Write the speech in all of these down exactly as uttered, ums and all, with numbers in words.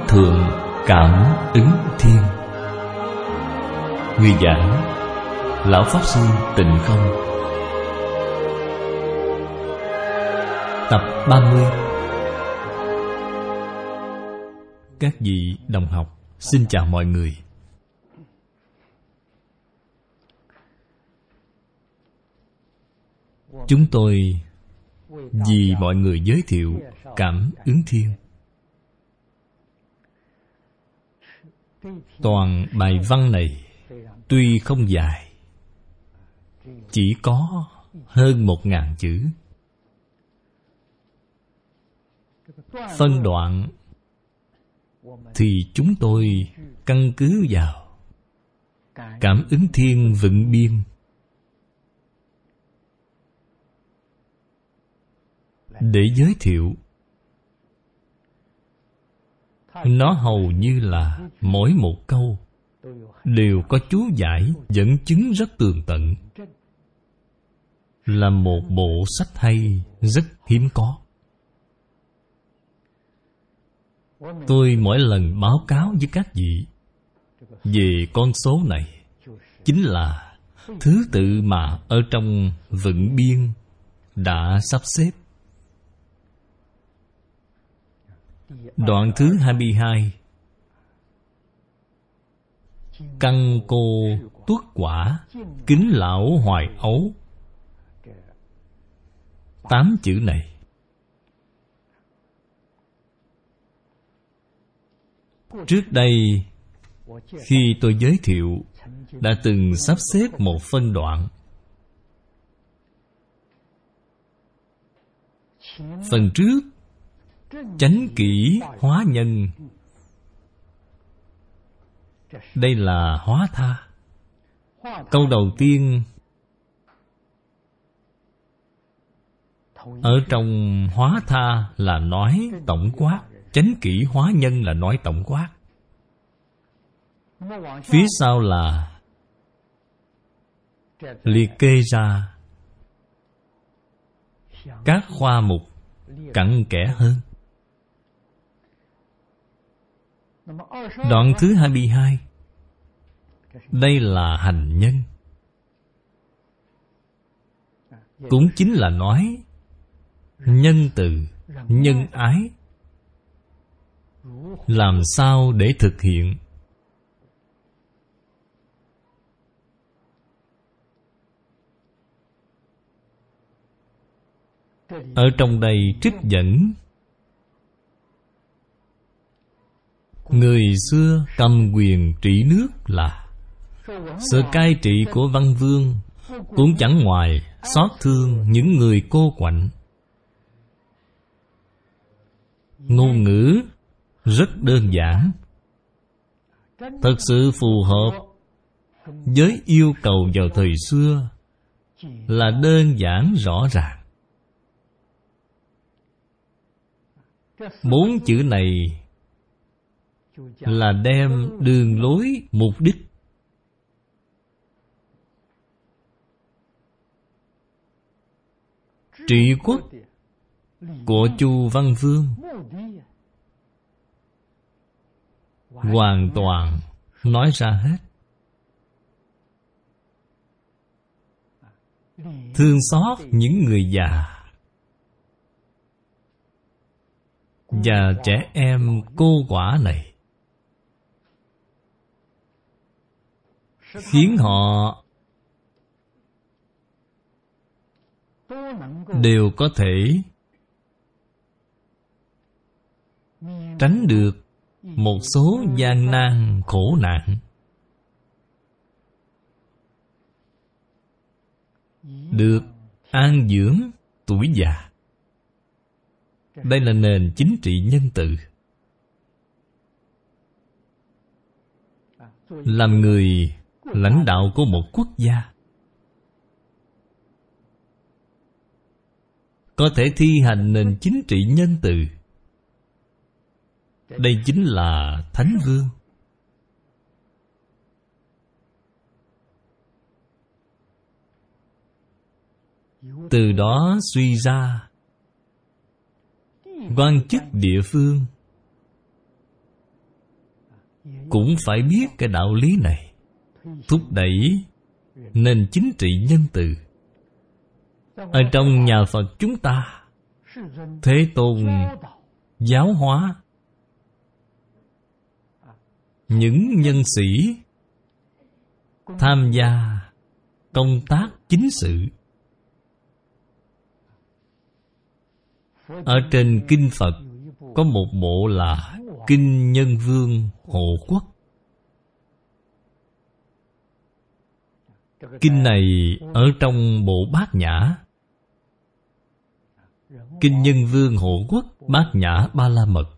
Thượng Cảm Ứng Thiên. Người giảng Lão Pháp Sư Tịnh Không. Tập ba mươi. Các vị đồng học, xin chào mọi người. Chúng tôi vì mọi người giới thiệu Cảm Ứng Thiên. Toàn bài văn này tuy không dài, chỉ có hơn một ngàn chữ. Phân đoạn thì chúng tôi căn cứ vào Cảm Ứng Thiên Vựng Biên để giới thiệu. Nó hầu như là mỗi một câu đều có chú giải dẫn chứng rất tường tận, là một bộ sách hay rất hiếm có. Tôi mỗi lần báo cáo với các vị về con số này, chính là thứ tự mà ở trong Vựng Biên đã sắp xếp. Đoạn thứ hai mươi hai, Căn cô tuất quả, kính lão hoài ấu. Tám chữ này trước đây khi tôi giới thiệu đã từng sắp xếp một phân đoạn. Phần trước chánh kỷ hóa nhân, đây là hóa tha. Câu đầu tiên ở trong hóa tha là nói tổng quát, chánh kỷ hóa nhân là nói tổng quát. Phía sau là liệt kê ra các khoa mục cặn kẽ hơn. Đoạn thứ hai mươi hai, đây là hành nhân, cũng chính là nói nhân từ, nhân ái, làm sao để thực hiện. Ở trong đây trích dẫn người xưa cầm quyền trị nước là sự cai trị của văn vương, cũng chẳng ngoài xót thương những người cô quạnh. Ngôn ngữ rất đơn giản, thật sự phù hợp với yêu cầu vào thời xưa, là đơn giản rõ ràng. Bốn chữ này là đem đường lối mục đích trị quốc của Chu Văn Vương hoàn toàn nói ra hết. Thương xót những người già và trẻ em cô quả này, khiến họ đều có thể tránh được một số gian nan khổ nạn, được an dưỡng tuổi già. Đây là nền chính trị nhân từ. Làm người lãnh đạo của một quốc gia, có thể thi hành nền chính trị nhân từ. Đây chính là Thánh Vương. Từ đó suy ra quan chức địa phương cũng phải biết cái đạo lý này, thúc đẩy nền chính trị nhân từ. Ở trong nhà Phật chúng ta, Thế Tôn giáo hóa những nhân sĩ tham gia công tác chính sự. Ở trên Kinh Phật có một bộ là Kinh Nhân Vương Hộ Quốc. Kinh này ở trong bộ Bát Nhã. Kinh Nhân Vương Hộ Quốc, Bát Nhã Ba La Mật.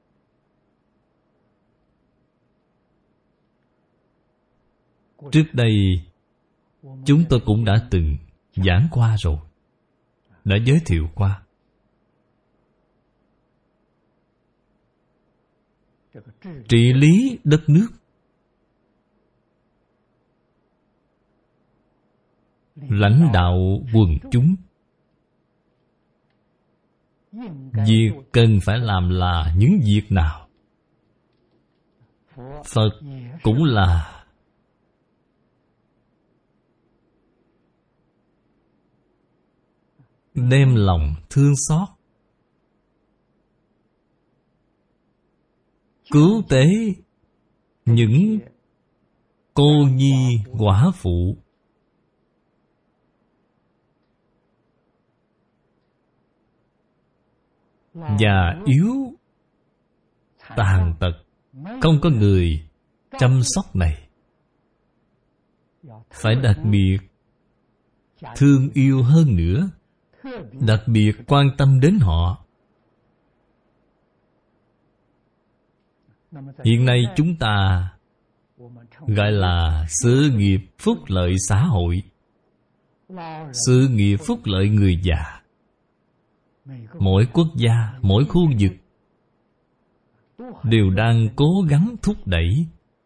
Trước đây chúng tôi cũng đã từng giảng qua rồi, đã giới thiệu qua. Trị lý đất nước, lãnh đạo quần chúng, việc cần phải làm là những việc nào? Phật cũng là đem lòng thương xót, cứu tế những cô nhi quả phụ, già yếu tàn tật, không có người chăm sóc này, phải đặc biệt thương yêu hơn nữa, đặc biệt quan tâm đến họ. Hiện nay chúng ta gọi là sự nghiệp phúc lợi xã hội, sự nghiệp phúc lợi người già. Mỗi quốc gia, mỗi khu vực đều đang cố gắng thúc đẩy.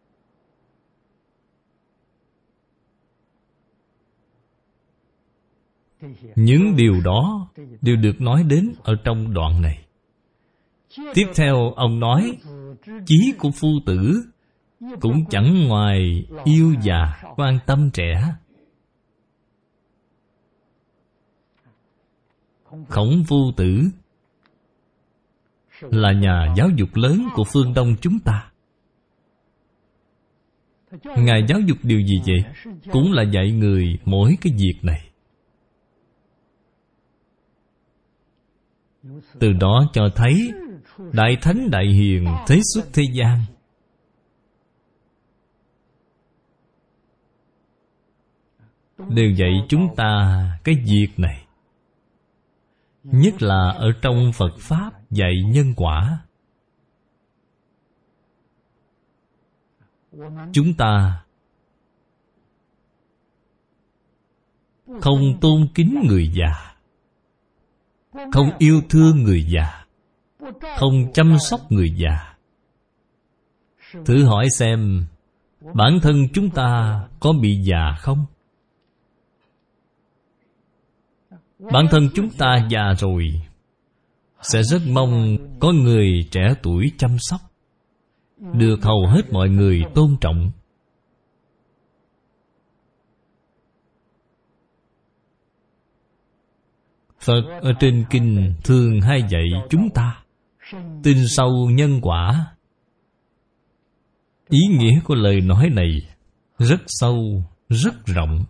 Những điều đó đều được nói đến ở trong đoạn này. Tiếp theo ông nói, chí của phu tử cũng chẳng ngoài yêu già quan tâm trẻ. Khổng Phu Tử là nhà giáo dục lớn của phương Đông chúng ta. Ngài giáo dục điều gì vậy? Cũng là dạy người mỗi cái việc này. Từ đó cho thấy Đại Thánh Đại Hiền thế xuất thế gian, đều dạy chúng ta cái việc này. Nhất là ở trong Phật Pháp dạy nhân quả. Chúng ta không tôn kính người già, không yêu thương người già, không chăm sóc người già. Thử hỏi xem, bản thân chúng ta có bị già không? Bản thân chúng ta già rồi, sẽ rất mong có người trẻ tuổi chăm sóc, được hầu hết mọi người tôn trọng. Phật ở trên kinh thường hay dạy chúng ta tin sâu nhân quả. Ý nghĩa của lời nói này rất sâu, rất rộng.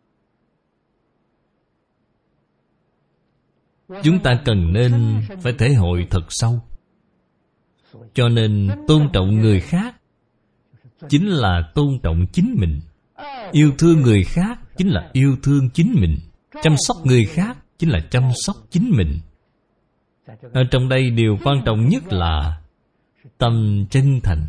Chúng ta cần nên phải thể hội thật sâu. Cho nên tôn trọng người khác chính là tôn trọng chính mình. Yêu thương người khác chính là yêu thương chính mình. Chăm sóc người khác chính là chăm sóc chính mình. Ở trong đây điều quan trọng nhất là tâm chân thành.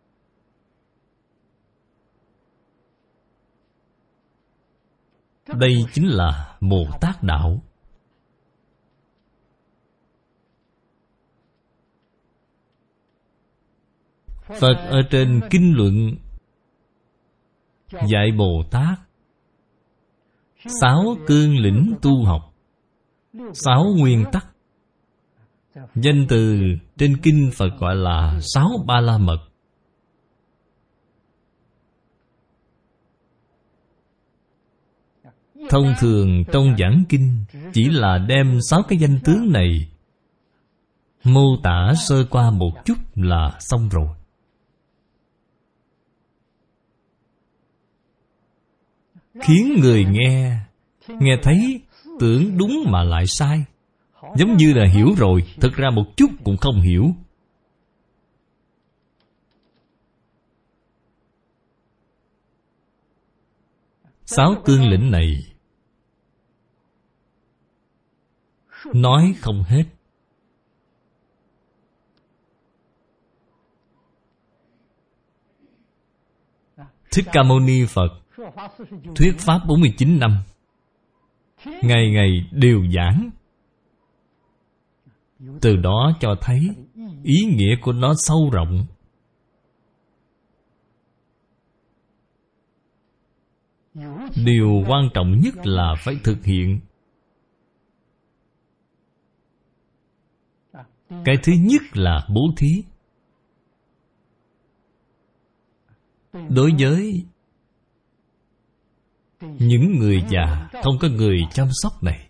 Đây chính là Bồ Tát Đạo. Phật ở trên kinh luận dạy Bồ Tát sáu cương lĩnh tu học, sáu nguyên tắc. Danh từ trên kinh Phật gọi là sáu ba la mật. Thông thường trong giảng kinh chỉ là đem sáu cái danh tướng này mô tả sơ qua một chút là xong rồi. Khiến người nghe nghe thấy tưởng đúng mà lại sai, giống như là hiểu rồi, thực ra một chút cũng không hiểu. Sáu cương lĩnh này nói không hết. Thích Ca Mâu Ni Phật thuyết pháp bốn mươi chín năm, ngày ngày đều giảng. Từ đó cho thấy ý nghĩa của nó sâu rộng. Điều quan trọng nhất là phải thực hiện. Cái thứ nhất là bố thí. Đối với những người già không có người chăm sóc này,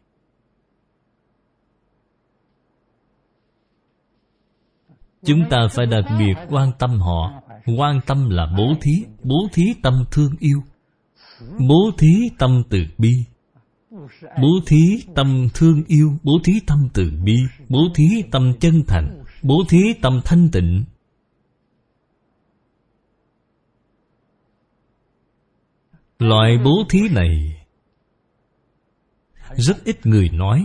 chúng ta phải đặc biệt quan tâm họ. Quan tâm là bố thí. Bố thí tâm thương yêu, bố thí tâm từ bi, bố thí tâm thương yêu, bố thí tâm từ bi, bố thí tâm chân thành, bố thí tâm thanh tịnh. Loại bố thí này rất ít người nói.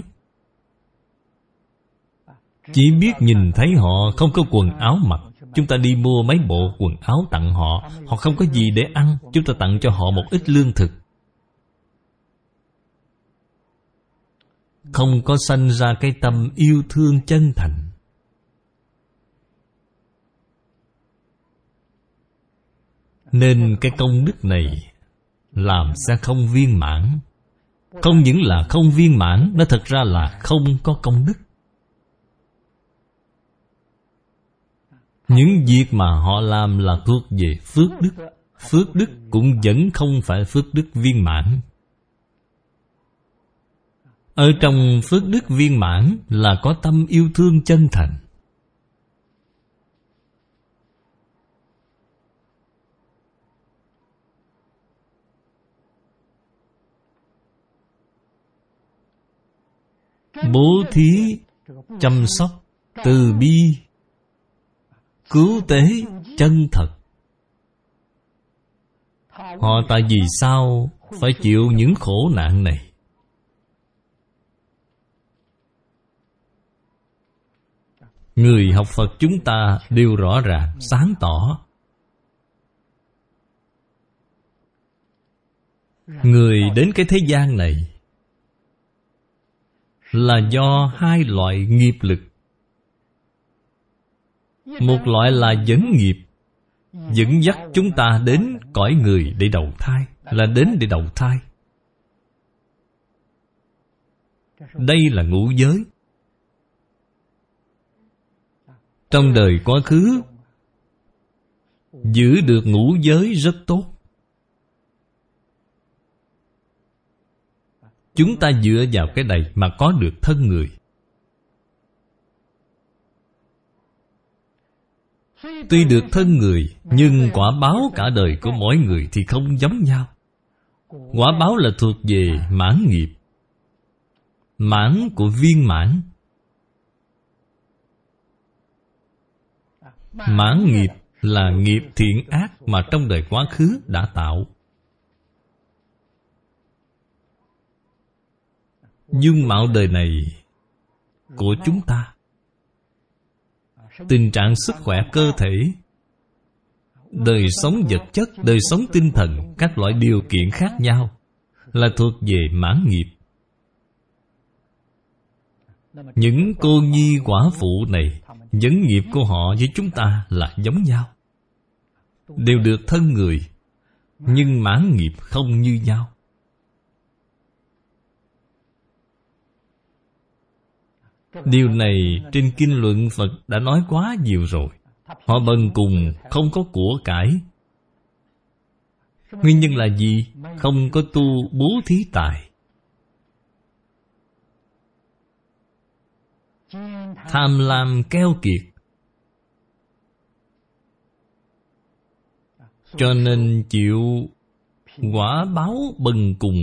Chỉ biết nhìn thấy họ không có quần áo mặc, chúng ta đi mua mấy bộ quần áo tặng họ. Họ không có gì để ăn, chúng ta tặng cho họ một ít lương thực. Không có sanh ra cái tâm yêu thương chân thành. Nên cái công đức này làm sẽ không viên mãn. Không những là không viên mãn, nó thật ra là không có công đức. Những việc mà họ làm là thuộc về phước đức. Phước đức cũng vẫn không phải phước đức viên mãn. Ở trong phước đức viên mãn là có tâm yêu thương chân thành. Bố thí, chăm sóc, từ bi, cứu tế, chân thật. Họ tại vì sao phải chịu những khổ nạn này? Người học Phật chúng ta đều rõ ràng, sáng tỏ. Người đến cái thế gian này là do hai loại nghiệp lực. Một loại là dẫn nghiệp, dẫn dắt chúng ta đến cõi người để đầu thai, là đến để đầu thai. Đây là ngũ giới. Trong đời quá khứ giữ được ngũ giới rất tốt. Chúng ta dựa vào cái này mà có được thân người. Tuy được thân người, nhưng quả báo cả đời của mỗi người thì không giống nhau. Quả báo là thuộc về mãn nghiệp, mãn của viên mãn. Mãn nghiệp là nghiệp thiện ác mà trong đời quá khứ đã tạo. Dung mạo đời này của chúng ta, tình trạng sức khỏe cơ thể, đời sống vật chất, đời sống tinh thần, các loại điều kiện khác nhau là thuộc về mãn nghiệp. Những cô nhi quả phụ này, dẫn nghiệp của họ với chúng ta là giống nhau, đều được thân người, nhưng mãn nghiệp không như nhau. Điều này trên kinh luận Phật đã nói quá nhiều rồi. Họ bần cùng, không có của cải. Nguyên nhân là gì? Không có tu bố thí tài. tham lam keo kiệt, cho nên chịu quả báo bần cùng.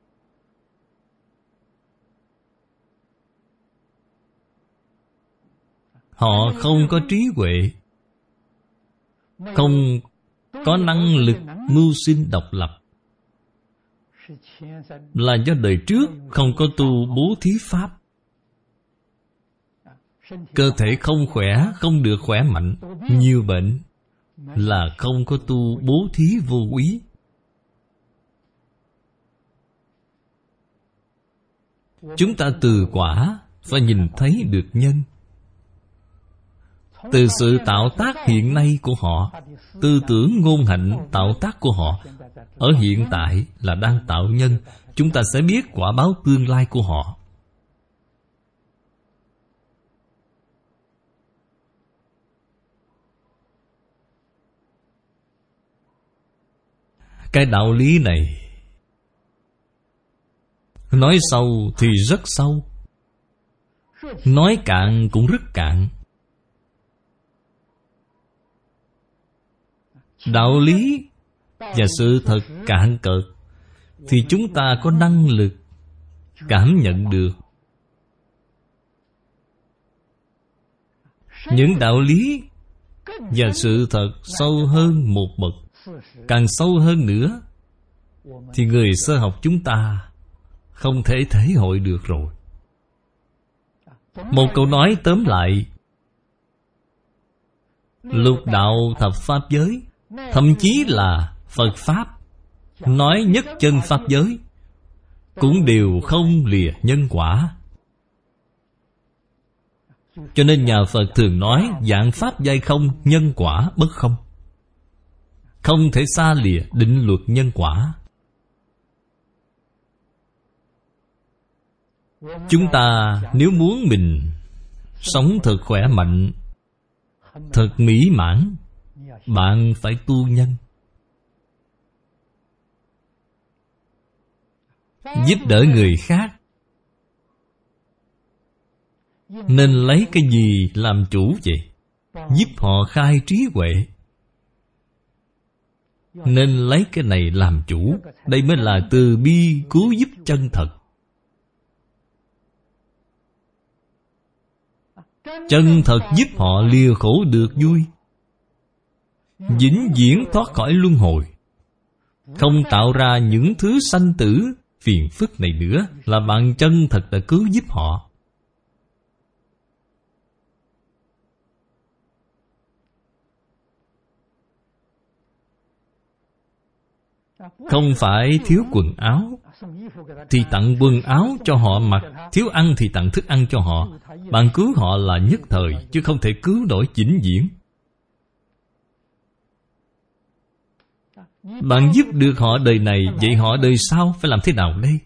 Họ không có trí huệ, không có năng lực mưu sinh độc lập, là do đời trước không có tu bố thí pháp. Cơ thể không khỏe, không được khỏe mạnh, nhiều bệnh, là không có tu bố thí vô úy. Chúng ta từ quả phải nhìn thấy được nhân. Từ sự tạo tác hiện nay của họ, tư tưởng ngôn hạnh tạo tác của họ, ở hiện tại là đang tạo nhân. Chúng ta sẽ biết quả báo tương lai của họ. Cái đạo lý này nói sâu thì rất sâu, nói cạn cũng rất cạn. Đạo lý và sự thật cạn cợt thì chúng ta có năng lực cảm nhận được. Những đạo lý và sự thật sâu hơn một bậc, càng sâu hơn nữa, thì người sơ học chúng ta không thể thể hội được rồi. Một câu nói tóm lại, lục đạo thập pháp giới, thậm chí là Phật Pháp, nói nhất chân Pháp giới, cũng đều không lìa nhân quả. Cho nên nhà Phật thường nói vạn pháp giai không, nhân quả bất không. Không thể xa lìa định luật nhân quả. Chúng ta nếu muốn mình sống thật khỏe mạnh, thật mỹ mãn, bạn phải tu nhân. Giúp đỡ người khác, nên lấy cái gì làm chủ vậy? Giúp họ khai trí huệ, nên lấy cái này làm chủ. Đây mới là từ bi cứu giúp chân thật. Chân thật giúp họ lìa khổ được vui, vĩnh viễn thoát khỏi luân hồi, không tạo ra những thứ sanh tử phiền phức này nữa, là bạn chân thật đã cứu giúp họ. Không phải thiếu quần áo thì tặng quần áo cho họ mặc, thiếu ăn thì tặng thức ăn cho họ. Bạn cứu họ là nhất thời, chứ không thể cứu nổi vĩnh viễn. Bạn giúp được họ đời này, vậy họ đời sau phải làm thế nào đây?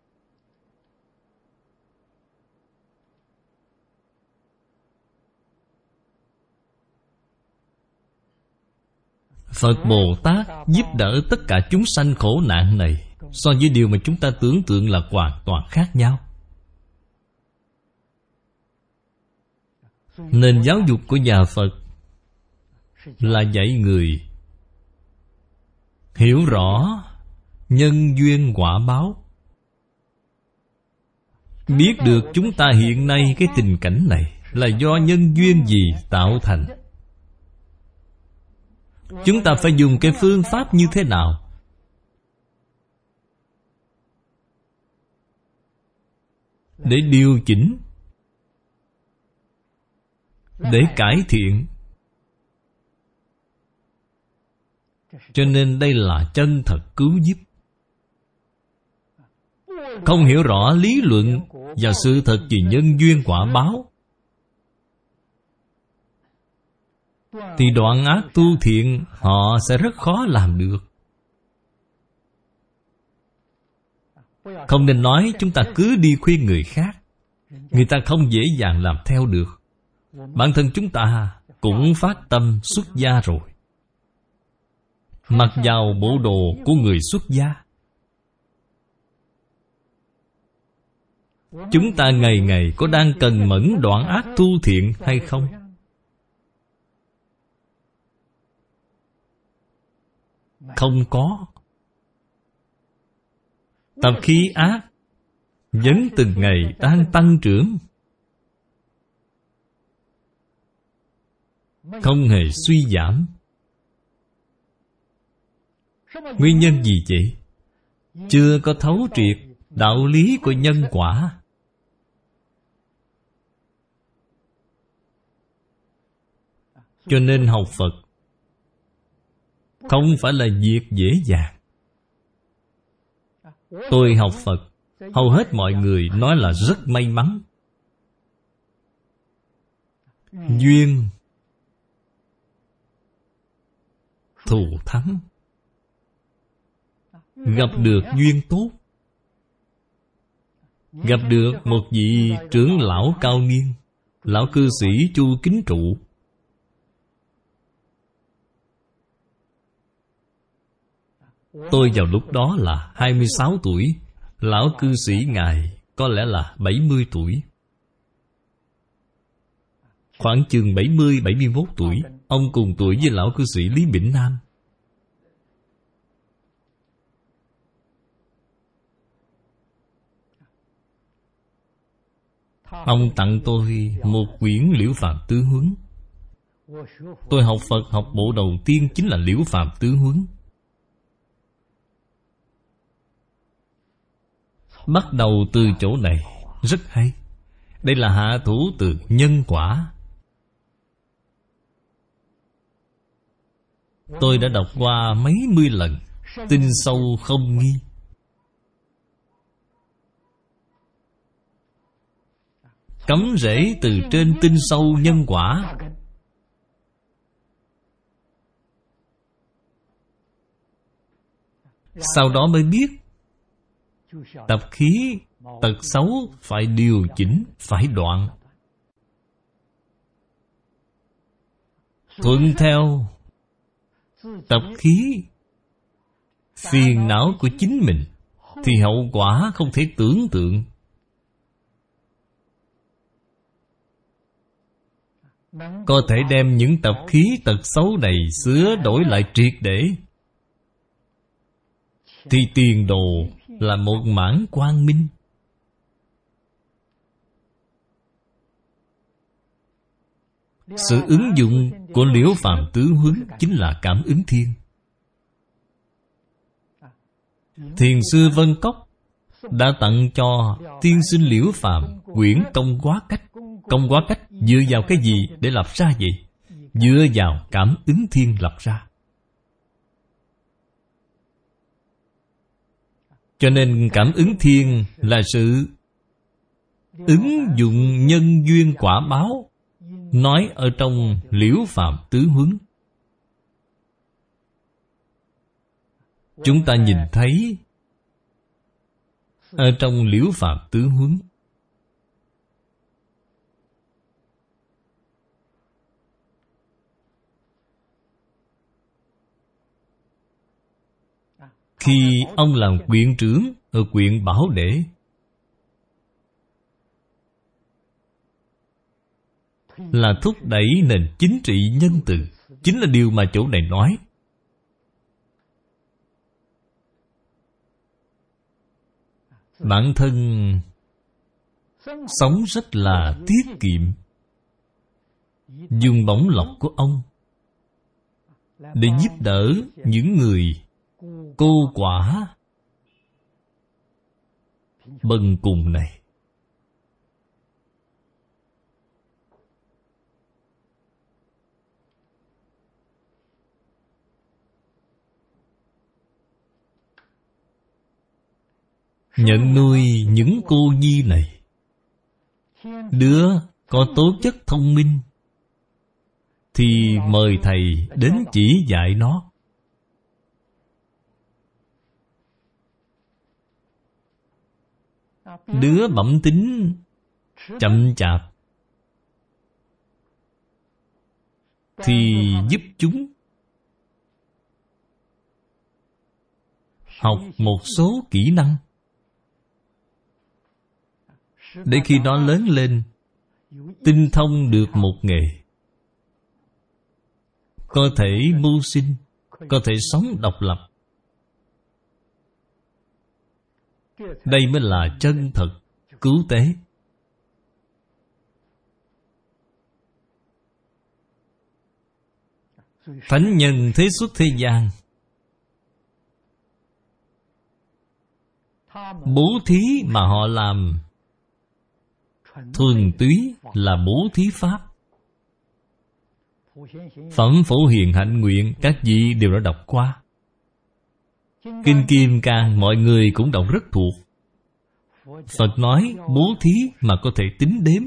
Phật Bồ Tát giúp đỡ tất cả chúng sanh khổ nạn này, so với điều mà chúng ta tưởng tượng là hoàn toàn khác nhau. Nên giáo dục của nhà Phật là dạy người hiểu rõ nhân duyên quả báo, biết được chúng ta hiện nay cái tình cảnh này là do nhân duyên gì tạo thành. Chúng ta phải dùng cái phương pháp như thế nào để điều chỉnh, để cải thiện. Cho nên đây là chân thật cứu giúp. Không hiểu rõ lý luận và sự thật về nhân duyên quả báo thì đoạn ác tu thiện họ sẽ rất khó làm được. Không nên nói chúng ta cứ đi khuyên người khác, người ta không dễ dàng làm theo được. Bản thân chúng ta cũng phát tâm xuất gia rồi, mặc vào bộ đồ của người xuất gia, Chúng ta ngày ngày có đang cần mẫn đoạn ác tu thiện hay không? Không có. Tập khí ác vẫn từng ngày đang tăng trưởng, không hề suy giảm. Nguyên nhân gì vậy? Chưa có thấu triệt đạo lý của nhân quả. Cho nên học Phật không phải là việc dễ dàng. Tôi học Phật, hầu hết mọi người nói là rất may mắn. Duyên thù thắng, gặp được duyên tốt, gặp được một vị trưởng lão cao niên, lão cư sĩ Chu Kính Trụ. Tôi vào lúc đó là hai mươi sáu tuổi, lão cư sĩ ngài có lẽ là bảy mươi tuổi. Khoảng chừng bảy mươi bảy mươi mốt tuổi. Ông cùng tuổi với lão cư sĩ Lý Bỉnh Nam. Ông tặng tôi một quyển Liễu Phạm Tứ Huấn. Tôi học Phật học bộ đầu tiên chính là Liễu Phạm Tứ Huấn. Bắt đầu từ chỗ này rất hay. Đây là hạ thủ từ nhân quả. Tôi đã đọc qua mấy mươi lần, tinh sâu không nghi. Cắm rễ từ trên tinh sâu nhân quả. Sau đó mới biết tập khí, tật xấu phải điều chỉnh, phải đoạn. Thuận theo tập khí, phiền não của chính mình thì hậu quả không thể tưởng tượng. Có thể đem những tập khí tật xấu này sửa đổi lại triệt để, thì tiền đồ là một mảng quang minh. Sự ứng dụng của Liễu Phạm Tứ Huấn chính là cảm ứng thiên. Thiền sư Vân Cốc đã tặng cho tiên sinh Liễu Phạm quyển Công Hóa Cách. Công Hóa Cách dựa vào cái gì để lập ra vậy? Dựa vào cảm ứng thiên lập ra. Cho nên cảm ứng thiên là sự ứng dụng nhân duyên quả báo, nói ở trong Liễu Phạm Tứ Huấn. Chúng ta nhìn thấy ở trong Liễu Phạm Tứ Huấn. Khi ông làm quyện trưởng ở quyện Bảo Để, là thúc đẩy nền chính trị nhân từ. Chính là điều mà chỗ này nói. Bản thân sống rất là tiết kiệm, dùng bổng lộc của ông để giúp đỡ những người cô quả bần cùng này. Nhận nuôi những cô nhi này. Đứa có tố chất thông minh thì mời thầy đến chỉ dạy nó. Đứa bẩm tính chậm chạp thì giúp chúng học một số kỹ năng. để khi nó lớn lên tinh thông được một nghề, có thể mưu sinh, có thể sống độc lập. Đây mới là chân thật cứu tế. Thánh nhân thế xuất thế gian, bố thí mà họ làm thuần túy là bố thí pháp. Phẩm Phổ Hiền Hạnh Nguyện các vị đều đã đọc qua. Kinh Kim Cang mọi người cũng đọc rất thuộc. Phật nói bố thí mà có thể tính đếm.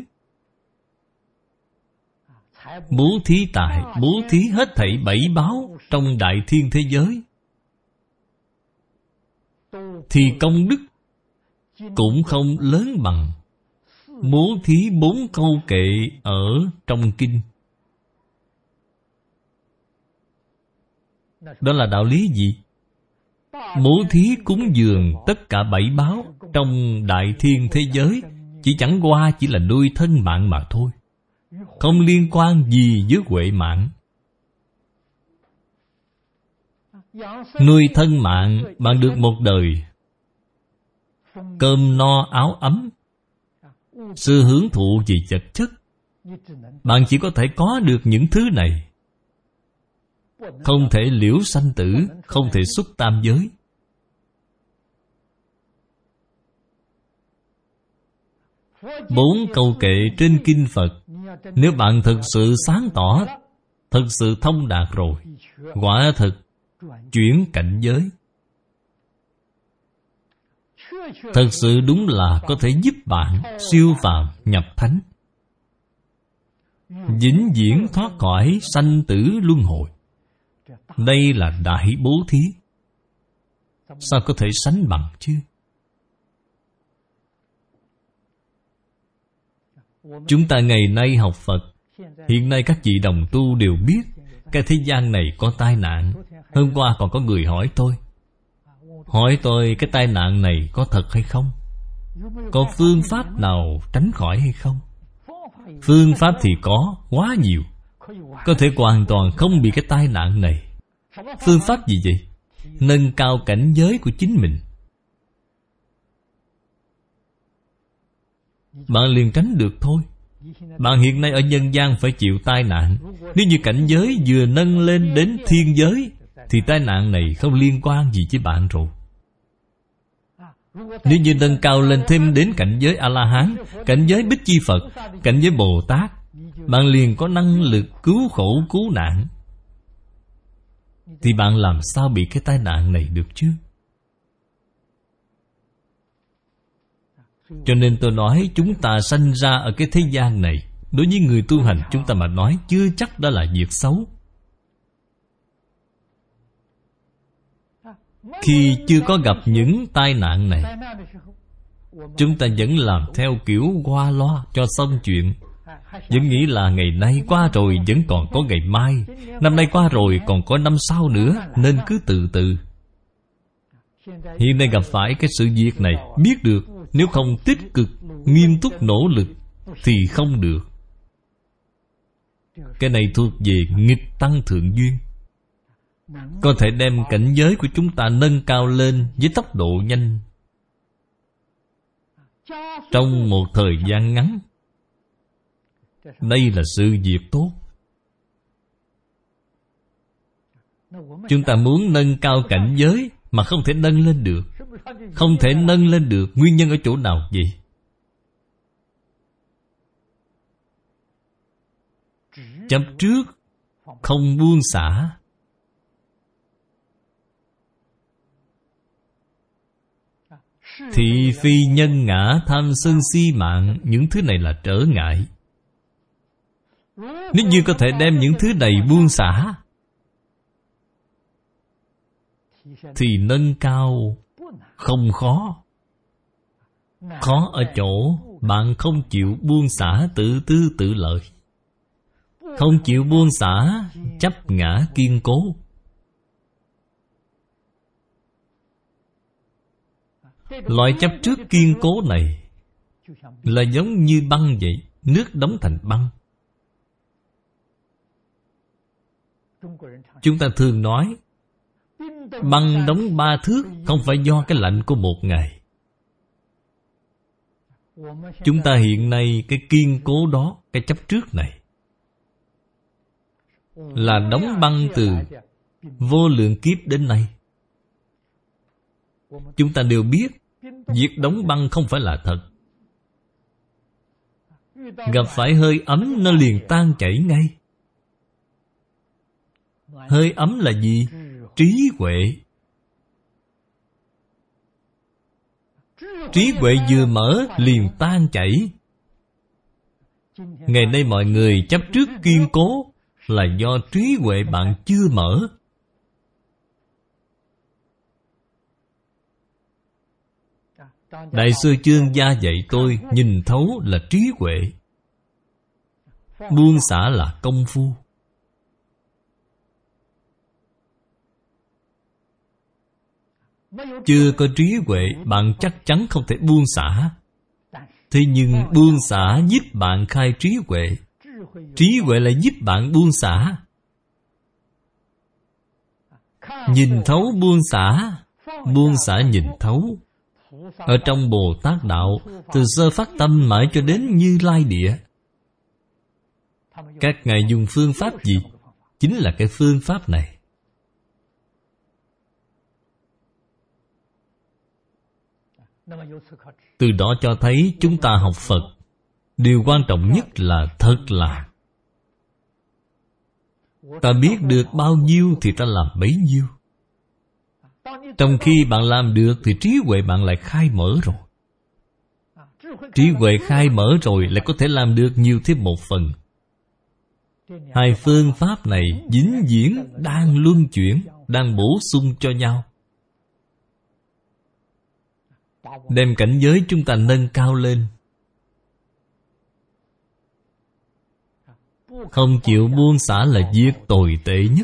Bố thí tài, bố thí hết thảy bảy báo trong đại thiên thế giới, thì công đức cũng không lớn bằng bố thí bốn câu kệ ở trong kinh. Đó là đạo lý gì? Bố thí cúng dường tất cả bảy báo trong đại thiên thế giới chỉ chẳng qua chỉ là nuôi thân mạng mà thôi, không liên quan gì với huệ mạng. Nuôi thân mạng, bạn được một đời cơm no áo ấm, sự hưởng thụ về vật chất, bạn chỉ có thể có được những thứ này. Không thể liễu sanh tử, không thể xuất tam giới. Bốn câu kệ trên kinh Phật, nếu bạn thực sự sáng tỏ, thực sự thông đạt rồi, quả thực chuyển cảnh giới. Thật sự đúng là có thể giúp bạn siêu phàm nhập thánh, vĩnh viễn thoát khỏi sanh tử luân hồi. Đây là đại bố thí, sao có thể sánh bằng chứ? Chúng ta ngày nay học Phật, hiện nay các vị đồng tu đều biết cái thế gian này có tai nạn. Hôm qua còn có người hỏi tôi, hỏi tôi cái tai nạn này có thật hay không, có phương pháp nào tránh khỏi hay không? Phương pháp thì có quá nhiều, có thể hoàn toàn không bị cái tai nạn này. Phương pháp gì vậy? Nâng cao cảnh giới của chính mình, bạn liền tránh được thôi. Bạn hiện nay ở nhân gian phải chịu tai nạn. Nếu như cảnh giới vừa nâng lên đến thiên giới, thì tai nạn này không liên quan gì với bạn rồi. Nếu như nâng cao lên thêm đến cảnh giới A-la-hán, cảnh giới Bích Chi Phật, cảnh giới Bồ Tát, bạn liền có năng lực cứu khổ cứu nạn. Thì bạn làm sao bị cái tai nạn này được chứ? Cho nên tôi nói chúng ta sanh ra ở cái thế gian này, đối với người tu hành chúng ta mà nói chưa chắc đã là việc xấu. Khi chưa có gặp những tai nạn này, chúng ta vẫn làm theo kiểu qua loa cho xong chuyện. Vẫn nghĩ là ngày nay qua rồi vẫn còn có ngày mai, năm nay qua rồi còn có năm sau nữa, nên cứ từ từ. Hiện nay gặp phải cái sự việc này, biết được nếu không tích cực, nghiêm túc nỗ lực thì không được. Cái này thuộc về nghịch tăng thượng duyên, có thể đem cảnh giới của chúng ta nâng cao lên với tốc độ nhanh trong một thời gian ngắn. Đây là sự việc tốt. Chúng ta muốn nâng cao cảnh giới mà không thể nâng lên được. Không thể nâng lên được, nguyên nhân ở chỗ nào vậy? Chấp trước, không buông xả. Thị phi nhân ngã tham sân si mạng, những thứ này là trở ngại. Nếu như có thể đem những thứ này buông xả, thì nâng cao không khó. Khó ở chỗ bạn không chịu buông xả tự tư tự lợi, không chịu buông xả chấp ngã kiên cố. Loại chấp trước kiên cố này là giống như băng vậy, nước đóng thành băng. Chúng ta thường nói băng đóng ba thước không phải do cái lạnh của một ngày. Chúng ta hiện nay cái kiên cố đó, cái chấp trước này là đóng băng từ vô lượng kiếp đến nay. Chúng ta đều biết việc đóng băng không phải là thật. Gặp phải hơi ấm nó liền tan chảy ngay. Hơi ấm là gì? Trí huệ. Trí huệ vừa mở liền tan chảy. Ngày nay mọi người chấp trước kiên cố là do trí huệ bạn chưa mở. Đại sư Chương Gia dạy tôi, nhìn thấu là trí huệ, buông xả là công phu. Chưa có trí huệ, bạn chắc chắn không thể buông xả. Thế nhưng buông xả giúp bạn khai trí huệ. Trí huệ lại giúp bạn buông xả. Nhìn thấu buông xả, buông xả nhìn thấu. Ở trong Bồ Tát Đạo, từ sơ phát tâm mãi cho đến Như Lai Địa, các ngài dùng phương pháp gì? Chính là cái phương pháp này. Từ đó cho thấy chúng ta học Phật, điều quan trọng nhất là thật lạc. Ta biết được bao nhiêu thì ta làm bấy nhiêu. Trong khi bạn làm được thì trí huệ bạn lại khai mở rồi. Trí huệ khai mở rồi lại có thể làm được nhiều thêm một phần. Hai phương pháp này vĩnh viễn đang luân chuyển, đang bổ sung cho nhau, đem cảnh giới chúng ta nâng cao lên. Không chịu buông xả là việc tồi tệ nhất.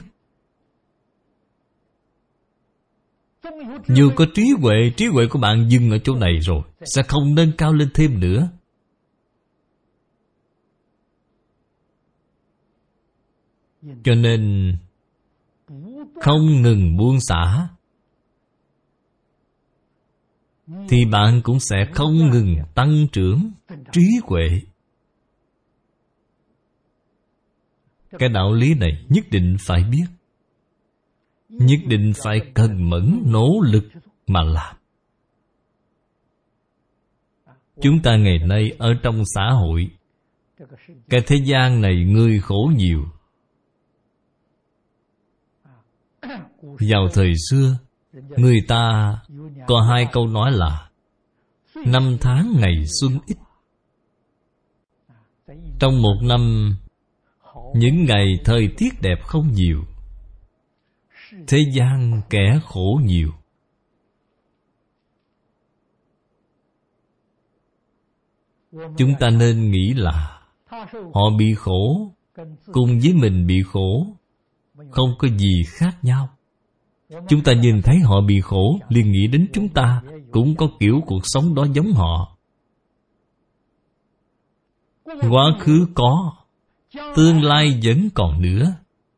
Dù có trí huệ, trí huệ của bạn dừng ở chỗ này rồi, sẽ không nâng cao lên thêm nữa. Cho nên không ngừng buông xả thì bạn cũng sẽ không ngừng tăng trưởng trí huệ. Cái đạo lý này nhất định phải biết, nhất định phải cần mẫn nỗ lực mà làm. Chúng ta ngày nay ở trong xã hội, cái thế gian này người khổ nhiều. Vào thời xưa, người ta có hai câu nói là năm tháng ngày xuân ít. Trong một năm, những ngày thời tiết đẹp không nhiều, thế gian kẻ khổ nhiều. Chúng ta nên nghĩ là họ bị khổ cùng với mình bị khổ không có gì khác nhau. Chúng ta nhìn thấy họ bị khổ, liền nghĩ đến chúng ta cũng có kiểu cuộc sống đó giống họ. Quá khứ có, tương lai vẫn còn nữa.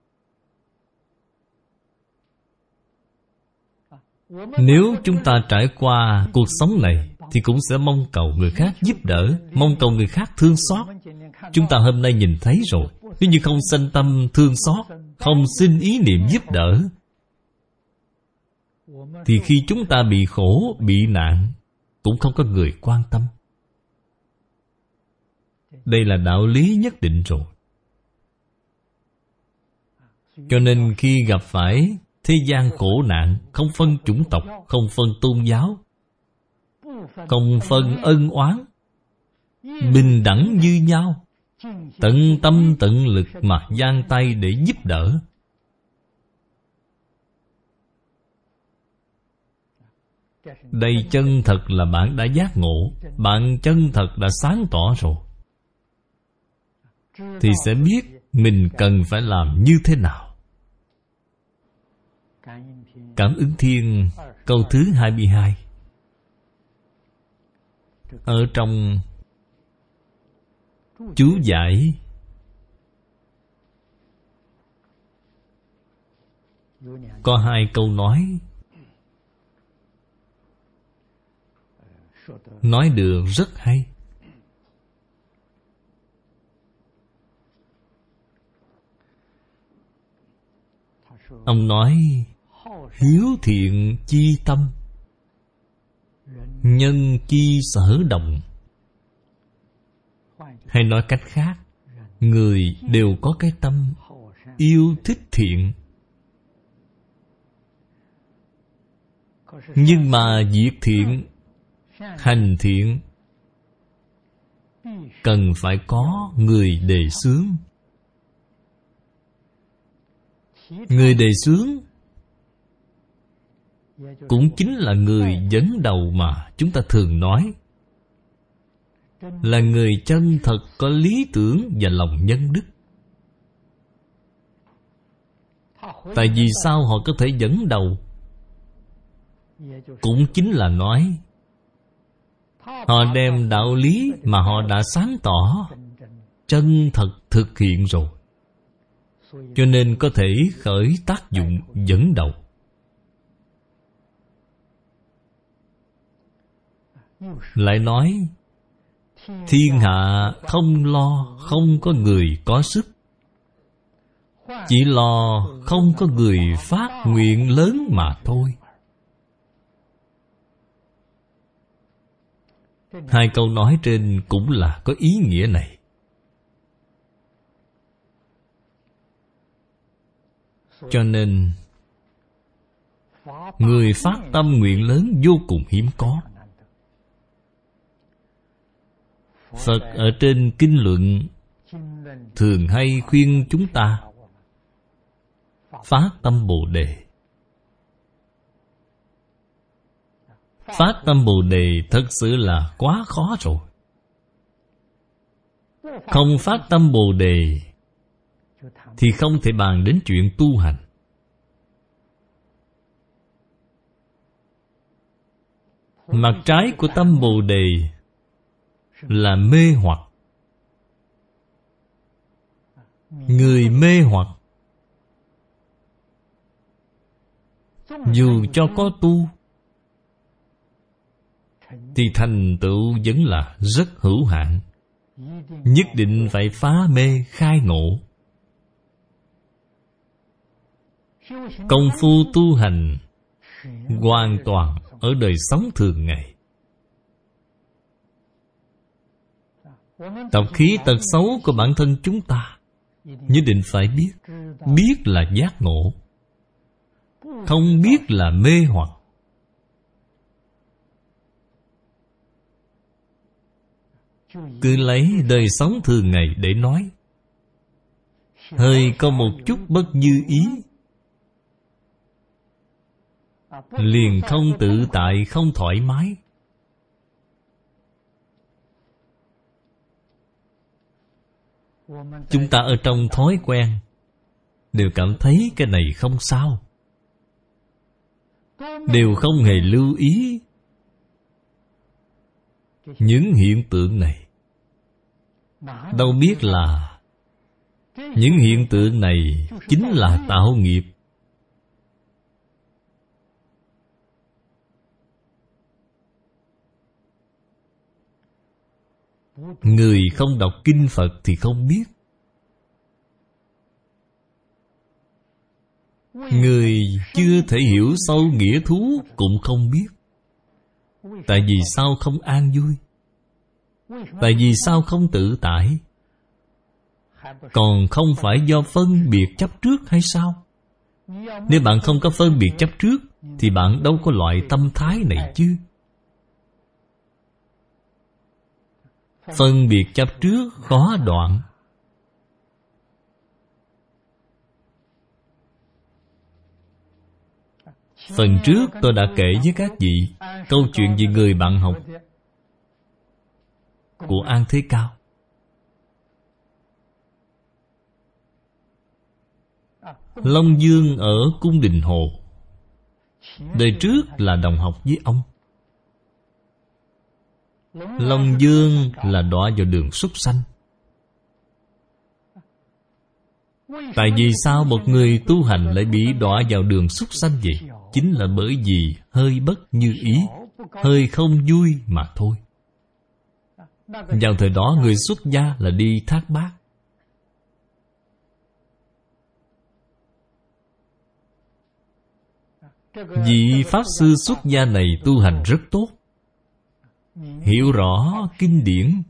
Nếu chúng ta trải qua cuộc sống này thì cũng sẽ mong cầu người khác giúp đỡ, mong cầu người khác thương xót. Chúng ta hôm nay nhìn thấy rồi, nếu như không sanh tâm thương xót, không xin ý niệm giúp đỡ, thì khi chúng ta bị khổ, bị nạn, cũng không có người quan tâm. Đây là đạo lý nhất định rồi. Cho nên khi gặp phải thế gian khổ nạn, không phân chủng tộc, không phân tôn giáo, không phân ân oán, bình đẳng như nhau, tận tâm tận lực mà giang tay để giúp đỡ. Đây chân thật là bạn đã giác ngộ, bạn chân thật đã sáng tỏ rồi, thì sẽ biết mình cần phải làm như thế nào. Cảm ứng thiên câu thứ hai mươi hai. Ở trong chú giải có hai câu nói, nói được rất hay. Ông nói hiếu thiện chi tâm, nhân chi sở đồng. Hay nói cách khác, người đều có cái tâm yêu thích thiện, nhưng mà việc thiện, hành thiện cần phải có người đề xướng. Người đề xướng cũng chính là người dẫn đầu mà chúng ta thường nói, là người chân thật có lý tưởng và lòng nhân đức. Tại vì sao họ có thể dẫn đầu? Cũng chính là nói họ đem đạo lý mà họ đã sáng tỏ chân thật thực hiện rồi, cho nên có thể khởi tác dụng dẫn đầu. Lại nói thiên hạ không lo không có người có sức, chỉ lo không có người phát nguyện lớn mà thôi. Hai câu nói trên cũng là có ý nghĩa này. Cho nên người phát tâm nguyện lớn vô cùng hiếm có. Phật ở trên kinh luận thường hay khuyên chúng ta phát tâm Bồ Đề. Phát tâm Bồ Đề thật sự là quá khó rồi. Không phát tâm Bồ Đề thì không thể bàn đến chuyện tu hành. Mặt trái của tâm Bồ Đề là mê hoặc. Người mê hoặc dù cho có tu thì thành tựu vẫn là rất hữu hạn. Nhất định phải phá mê khai ngộ. Công phu tu hành hoàn toàn ở đời sống thường ngày. Tập khí tật xấu của bản thân chúng ta nhất định phải biết. Biết là giác ngộ, không biết là mê hoặc. Cứ lấy đời sống thường ngày để nói, hơi có một chút bất như ý liền không tự tại, không thoải mái. Chúng ta ở trong thói quen đều cảm thấy cái này không sao, đều không hề lưu ý những hiện tượng này. Đâu biết là những hiện tượng này chính là tạo nghiệp. Người không đọc kinh Phật thì không biết. Người chưa thể hiểu sâu nghĩa thú cũng không biết. Tại vì sao không an vui? Tại vì sao không tự tại? Còn không phải do phân biệt chấp trước hay sao? Nếu bạn không có phân biệt chấp trước thì bạn đâu có loại tâm thái này chứ. Phân biệt chấp trước khó đoạn. Phần trước tôi đã kể với các vị câu chuyện về người bạn học của An Thế Cao. Long Dương ở Cung Đình Hồ, đời trước là đồng học với ông. Long Dương là đọa vào đường súc sanh, Tại vì sao một người tu hành lại bị đọa vào đường súc sanh vậy? Chính là bởi vì hơi bất như ý, hơi không vui mà thôi. Vào thời đó người xuất gia là đi thác bát. Vị Pháp Sư xuất gia này tu hành rất tốt, hiểu rõ kinh điển,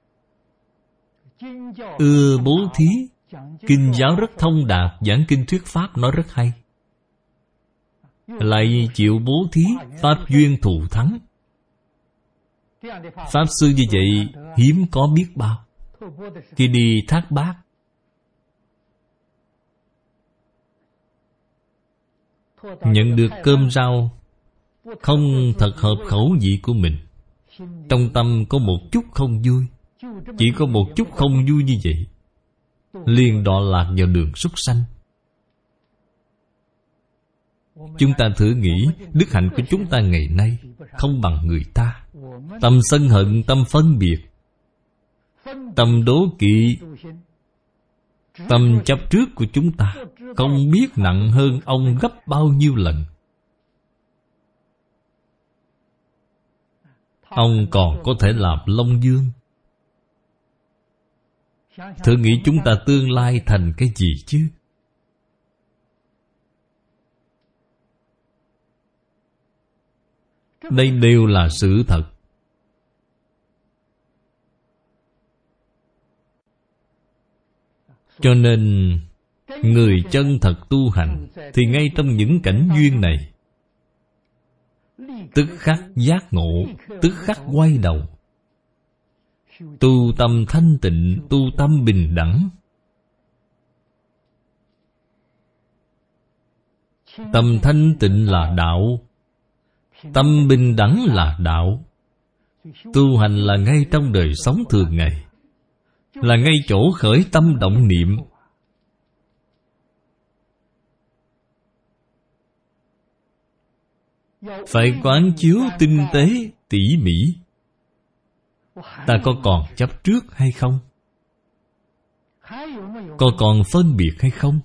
ưa bố thí, kinh giáo rất thông đạt, giảng kinh thuyết Pháp nói rất hay, lại chịu bố thí, Pháp duyên thù thắng. Pháp Sư như vậy hiếm có biết bao. Khi đi thác bát, nhận được cơm rau không thật hợp khẩu vị của mình, trong tâm có một chút không vui. Chỉ có một chút không vui như vậy, liền đọa lạc vào đường súc sanh. Chúng ta thử nghĩ, đức hạnh của chúng ta ngày nay không bằng người ta. Tâm sân hận, tâm phân biệt, tâm đố kỵ, tâm chấp trước của chúng ta không biết nặng hơn ông gấp bao nhiêu lần. Ông còn có thể làm Long Vương. Thử nghĩ chúng ta tương lai thành cái gì chứ? Đây đều là sự thật. Cho nên người chân thật tu hành thì ngay trong những cảnh duyên này, tức khắc giác ngộ, tức khắc quay đầu, tu tâm thanh tịnh, tu tâm bình đẳng. Tâm thanh tịnh là đạo, tâm bình đẳng là đạo. Tu hành là ngay trong đời sống thường ngày, là ngay chỗ khởi tâm động niệm. Phải quán chiếu tinh tế, tỉ mỉ. Ta có còn chấp trước hay không? Có còn phân biệt hay không?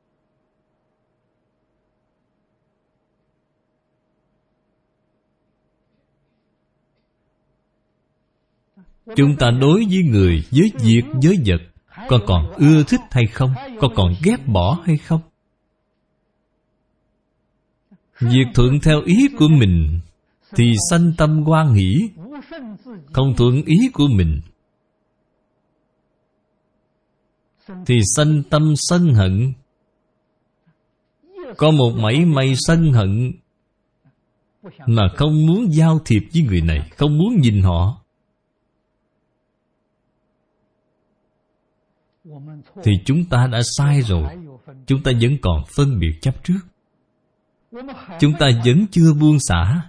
Chúng ta đối với người, với việc, với vật, có còn ưa thích hay không? Có còn ghét bỏ hay không? Việc thuận theo ý của mình thì sanh tâm hoan hỷ, không thuận ý của mình thì sanh tâm sân hận. Có một mảy may sân hận mà không muốn giao thiệp với người này, không muốn nhìn họ, thì chúng ta đã sai rồi. Chúng ta vẫn còn phân biệt chấp trước, chúng ta vẫn chưa buông xả,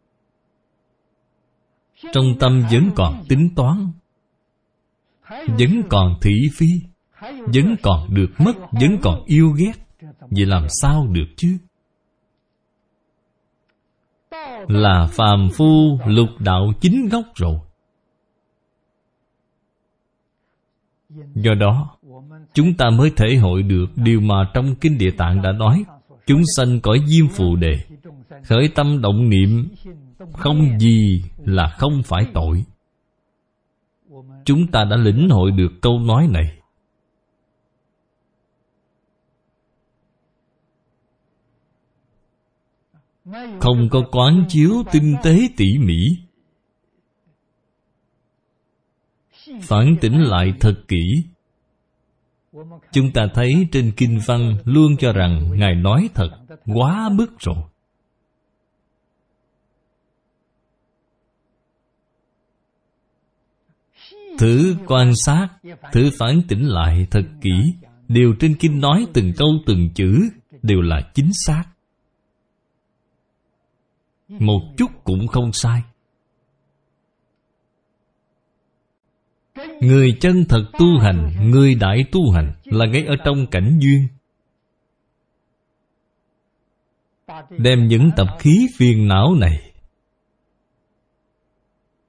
trong tâm vẫn còn tính toán, vẫn còn thị phi, vẫn còn được mất, vẫn còn yêu ghét. Vậy làm sao được chứ? Là phàm phu lục đạo chính gốc rồi. Do đó, chúng ta mới thể hội được điều mà trong Kinh Địa Tạng đã nói: chúng sanh cõi diêm phù đề, khởi tâm động niệm không gì là không phải tội. Chúng ta đã lĩnh hội được câu nói này. Không có quán chiếu tinh tế tỉ mỉ, phản tỉnh lại thật kỹ, chúng ta thấy trên kinh văn luôn cho rằng Ngài nói thật quá mức rồi. Thử quan sát, thử phản tỉnh lại thật kỹ. Điều trên kinh nói từng câu từng chữ đều là chính xác, một chút cũng không sai. Người chân thật tu hành, người đại tu hành là ngay ở trong cảnh duyên, đem những tập khí phiền não này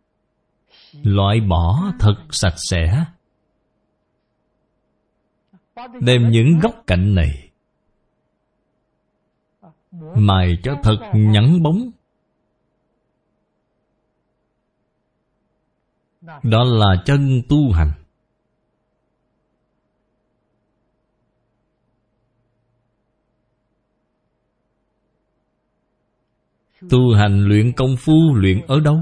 loại bỏ thật sạch sẽ. đem những góc cạnh này mài cho thật nhẵn bóng. Đó là chân tu hành. Tu hành luyện công phu luyện ở đâu?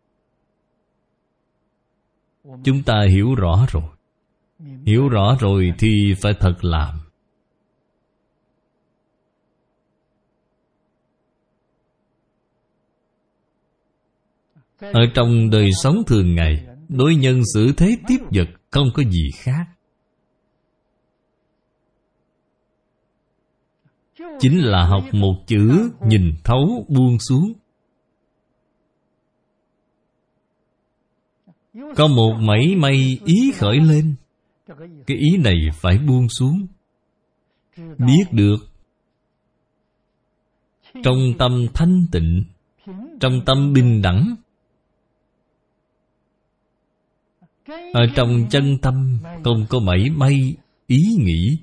Chúng ta hiểu rõ rồi. Hiểu rõ rồi thì phải thật làm. Ở trong đời sống thường ngày, đối nhân xử thế tiếp vật không có gì khác. Chính là học một chữ, nhìn thấu buông xuống. Có một mảy may ý khởi lên, cái ý này phải buông xuống. Biết được trong tâm thanh tịnh, trong tâm bình đẳng, ở trong chân tâm không có mảy may ý nghĩ.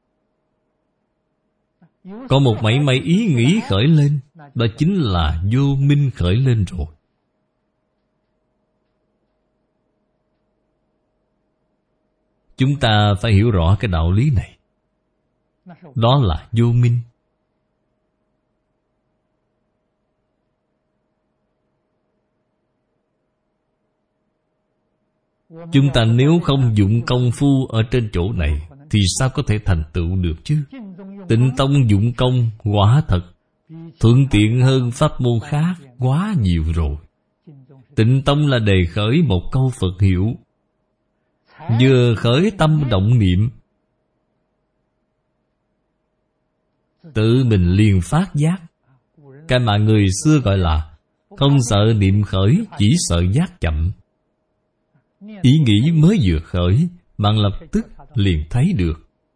Có một mảy may ý nghĩ khởi lên, đó chính là vô minh khởi lên rồi. Chúng ta phải hiểu rõ cái đạo lý này. Đó là vô minh. Chúng ta nếu không dụng công phu ở trên chỗ này thì sao có thể thành tựu được chứ? Tịnh tông dụng công quả thật thuận tiện hơn pháp môn khác quá nhiều rồi. Tịnh tông là đề khởi một câu Phật hiệu, vừa khởi tâm động niệm, tự mình liền phát giác. Cái mà người xưa gọi là không sợ niệm khởi, chỉ sợ giác chậm. Ý nghĩ mới vừa khởi, bạn lập tức liền thấy được.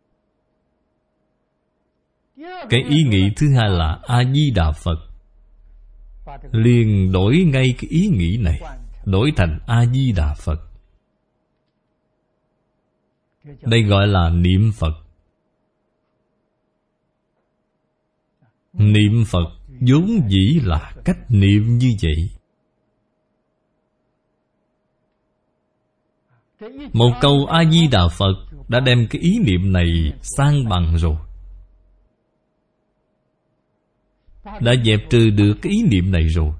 Cái ý nghĩ thứ hai là A-di-đà Phật. Liền đổi ngay cái ý nghĩ này, đổi thành A-di-đà Phật. Đây gọi là niệm Phật. Niệm Phật vốn dĩ là cách niệm như vậy. Một câu A-di-đà Phật đã đem cái ý niệm này san bằng rồi, đã dẹp trừ được cái ý niệm này rồi.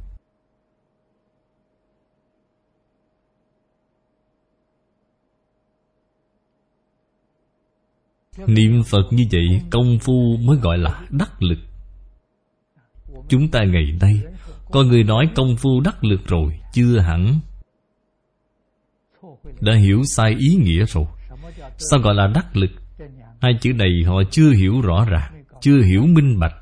Niệm Phật như vậy, công phu mới gọi là đắc lực. Chúng ta ngày nay có người nói công phu đắc lực rồi, chưa hẳn. Đã hiểu sai ý nghĩa rồi. Sao gọi là đắc lực? Hai chữ này họ chưa hiểu rõ ràng, chưa hiểu minh bạch.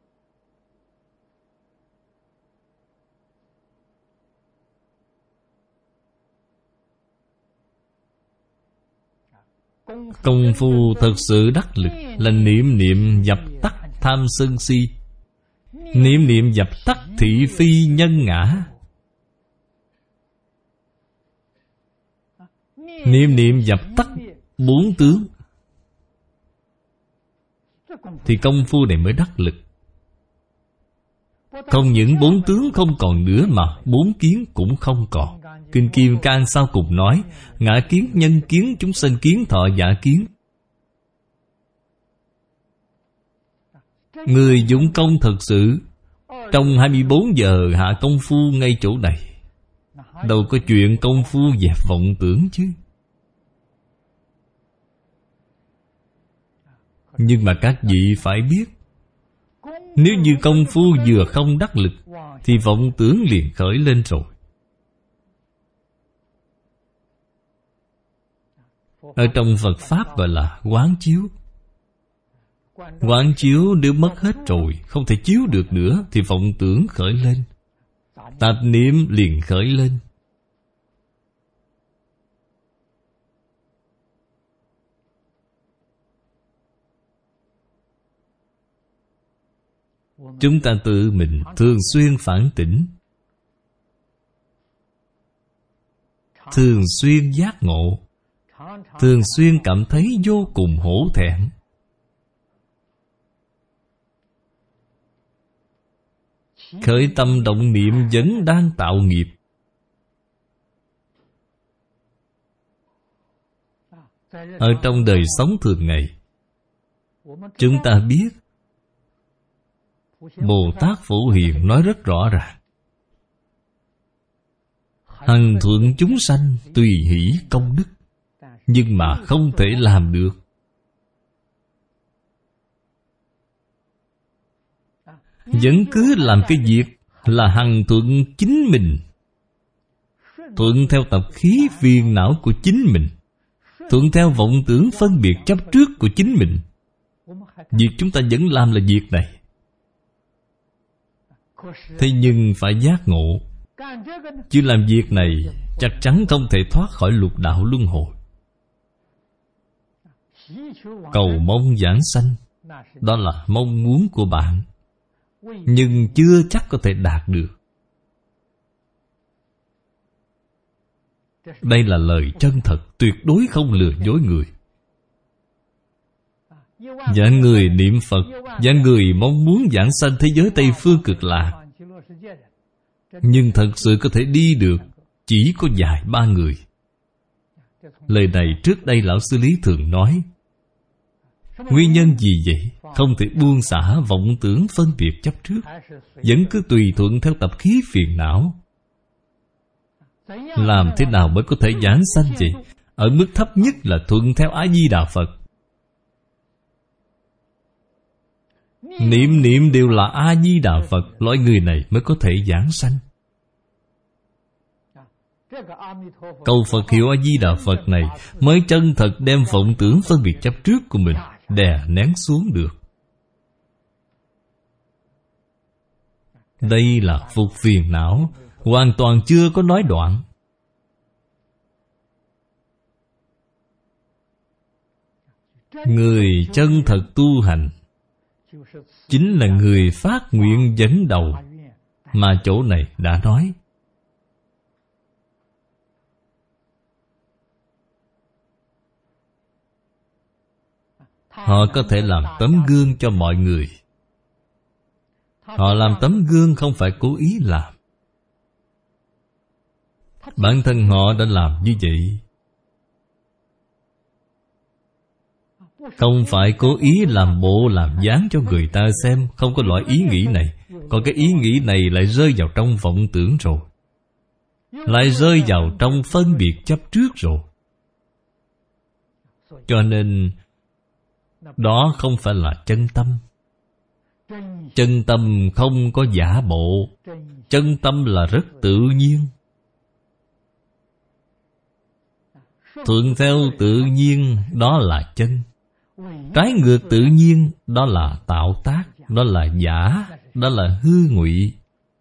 Công phu thật sự đắc lực là niệm niệm dập tắt tham sân si, niệm niệm dập tắt thị phi nhân ngã, niệm niệm dập tắt bốn tướng, thì công phu này mới đắc lực. Không những bốn tướng không còn nữa mà bốn kiến cũng không còn. Kinh Kim Cang sau cùng nói: ngã kiến, nhân kiến, chúng sanh kiến, thọ giả kiến. Người dụng công thật sự, trong hai mươi bốn giờ hạ công phu ngay chỗ này, đâu có chuyện công phu dẹp vọng tưởng chứ. Nhưng mà các vị phải biết, nếu như công phu vừa không đắc lực thì vọng tưởng liền khởi lên rồi. Ở trong Phật Pháp gọi là quán chiếu. Quán chiếu nếu mất hết rồi, không thể chiếu được nữa, thì vọng tưởng khởi lên, tạp niệm liền khởi lên. Chúng ta tự mình thường xuyên phản tỉnh, thường xuyên giác ngộ, thường xuyên cảm thấy vô cùng hổ thẹn. Khởi tâm động niệm vẫn đang tạo nghiệp. Ở trong đời sống thường ngày, chúng ta biết Bồ Tát Phổ Hiền nói rất rõ ràng: hằng thuận chúng sanh, tùy hỷ công đức. Nhưng mà không thể làm được. Vẫn cứ làm cái việc là hằng thuận chính mình, thuận theo tập khí phiền não của chính mình, thuận theo vọng tưởng phân biệt chấp trước của chính mình. Việc chúng ta vẫn làm là việc này. Thế nhưng phải giác ngộ, chứ làm việc này chắc chắn không thể thoát khỏi lục đạo luân hồi. Cầu mong giảng sanh, đó là mong muốn của bạn, nhưng chưa chắc có thể đạt được. Đây là lời chân thật, tuyệt đối không lừa dối người. Vạn người niệm Phật, vạn người mong muốn giảng sanh thế giới Tây Phương Cực Lạc, nhưng thật sự có thể đi được chỉ có vài ba người. Lời này trước đây Lão Sư Lý thường nói. Nguyên nhân gì vậy? Không thể buông xả vọng tưởng phân biệt chấp trước, vẫn cứ tùy thuận theo tập khí phiền não. Làm thế nào mới có thể giảng sanh vậy? Ở mức thấp nhất là thuận theo A-di-đà Phật. Niệm niệm đều là A-di-đà Phật, loại người này mới có thể giảng sanh. Câu Phật hiệu A-di-đà Phật này mới chân thật đem vọng tưởng phân biệt chấp trước của mình đè nén xuống được. Đây là phục phiền não, hoàn toàn chưa có nói đoạn. Người chân thật tu hành chính là người phát nguyện dẫn đầu, mà chỗ này đã nói. Họ có thể làm tấm gương cho mọi người. Họ làm tấm gương không phải cố ý làm. Bản thân họ đã làm như vậy, không phải cố ý làm bộ làm dáng cho người ta xem. Không có loại ý nghĩ này. Còn cái ý nghĩ này lại rơi vào trong vọng tưởng rồi, lại rơi vào trong phân biệt chấp trước rồi. Cho nên đó không phải là chân tâm. Chân tâm không có giả bộ. Chân tâm là rất tự nhiên. Thuận theo tự nhiên, đó là chân. Trái ngược tự nhiên, đó là tạo tác, đó là giả, đó là hư ngụy.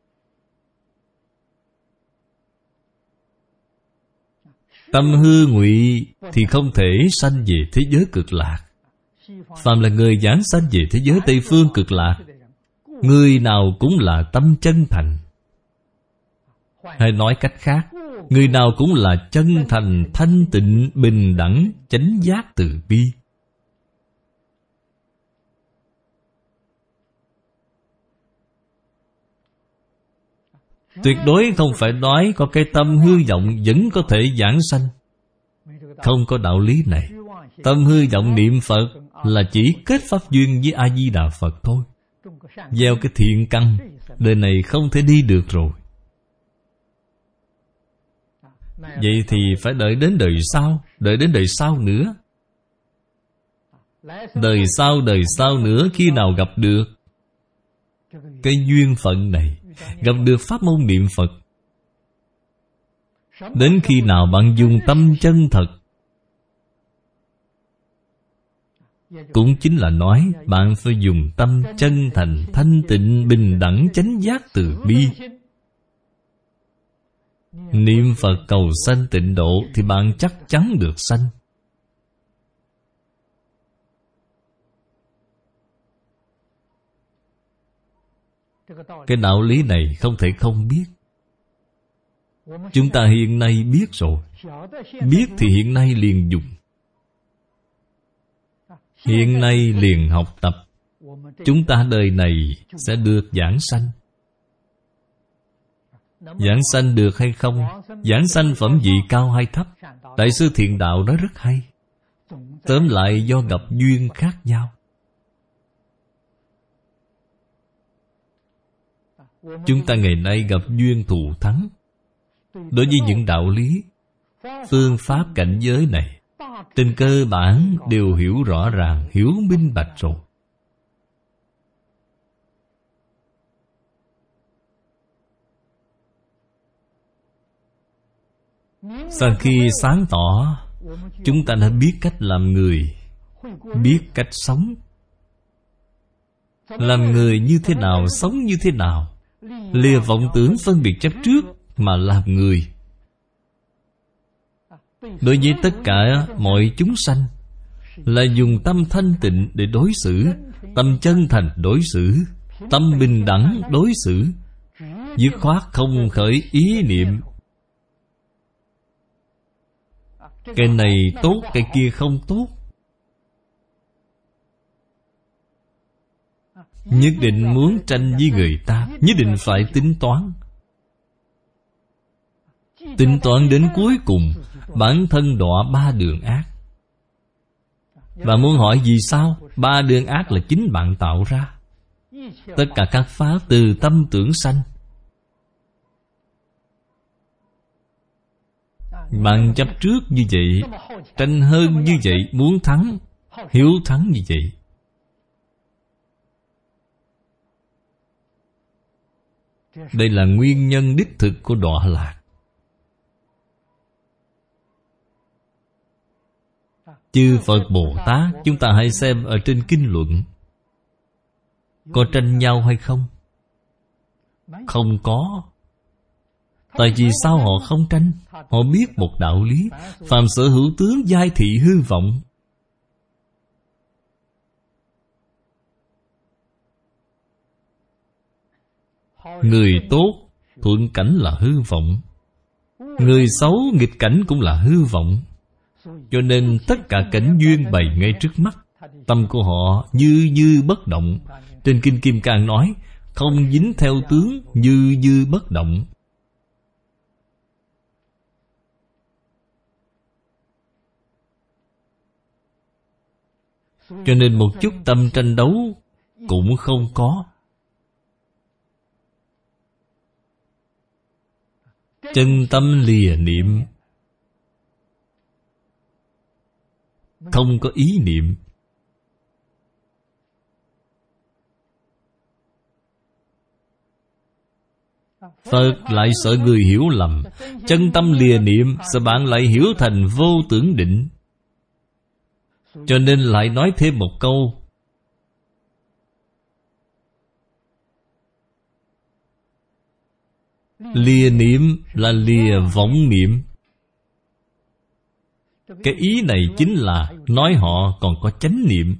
Tâm hư ngụy thì không thể sanh về thế giới cực lạc. Phàm là người giảng sanh về thế giới Tây Phương Cực Lạc, người nào cũng là tâm chân thành. Hay nói cách khác, người nào cũng là chân thành, thanh tịnh, bình đẳng, chánh giác từ bi. Tuyệt đối không phải nói có cái tâm hư vọng vẫn có thể giảng sanh. Không có đạo lý này. Tâm hư vọng niệm Phật là chỉ kết pháp duyên với A-di-đà Phật thôi. Gieo cái thiện căn, đời này không thể đi được rồi. Vậy thì phải đợi đến đời sau. Đợi đến đời sau nữa. Đời sau đời sau nữa, khi nào gặp được cái duyên phận này, gặp được pháp môn niệm Phật, đến khi nào bạn dùng tâm chân thật, cũng chính là nói bạn phải dùng tâm chân thành, thanh tịnh, bình đẳng, chánh giác từ bi. Niệm Phật cầu sanh tịnh độ thì bạn chắc chắn được sanh. Cái đạo lý này không thể không biết. Chúng ta hiện nay biết rồi. Biết thì hiện nay liền dùng, hiện nay liền học tập. Chúng ta đời này sẽ được giảng sanh. Giảng sanh được hay không? Giảng sanh phẩm vị cao hay thấp? Đại sư Thiện Đạo nói rất hay. Tóm lại do gặp duyên khác nhau. Chúng ta ngày nay gặp duyên thù thắng. Đối với những đạo lý, phương pháp cảnh giới này, trên cơ bản đều hiểu rõ ràng, hiểu minh bạch rồi. Sau khi sáng tỏ, chúng ta đã biết cách làm người, biết cách sống. Làm người như thế nào, sống như thế nào, lìa vọng tưởng phân biệt chấp trước mà làm người. Đối với tất cả mọi chúng sanh, là dùng tâm thanh tịnh để đối xử, tâm chân thành đối xử, tâm bình đẳng đối xử, dứt khoát không khởi ý niệm cái này tốt, cái kia không tốt. Nhất định muốn tranh với người ta, nhất định phải tính toán. Tính toán đến cuối cùng, bản thân đọa ba đường ác. Và muốn hỏi vì sao? Ba đường ác là chính bạn tạo ra. Tất cả các pháp từ tâm tưởng sanh. Bạn chấp trước như vậy, tranh hơn như vậy, muốn thắng, hiếu thắng như vậy. Đây là nguyên nhân đích thực của đọa lạc. Chư Phật Bồ Tát, chúng ta hãy xem ở trên kinh luận, có tranh nhau hay không? Không có. Tại vì sao họ không tranh? Họ biết một đạo lý: phàm sở hữu tướng, giai thị hư vọng. Người tốt thuận cảnh là hư vọng, người xấu nghịch cảnh cũng là hư vọng. Cho nên tất cả cảnh duyên bày ngay trước mắt, tâm của họ như như bất động. Trên Kinh Kim Cang nói, không dính theo tướng, như như bất động. Cho nên một chút tâm tranh đấu cũng không có. Chân tâm lìa niệm, không có ý niệm. Phật lại sợ người hiểu lầm. Chân tâm lìa niệm, sợ bạn lại hiểu thành vô tưởng định. Cho nên lại nói thêm một câu: lìa niệm là lìa vọng niệm. Cái ý này chính là nói họ còn có chánh niệm.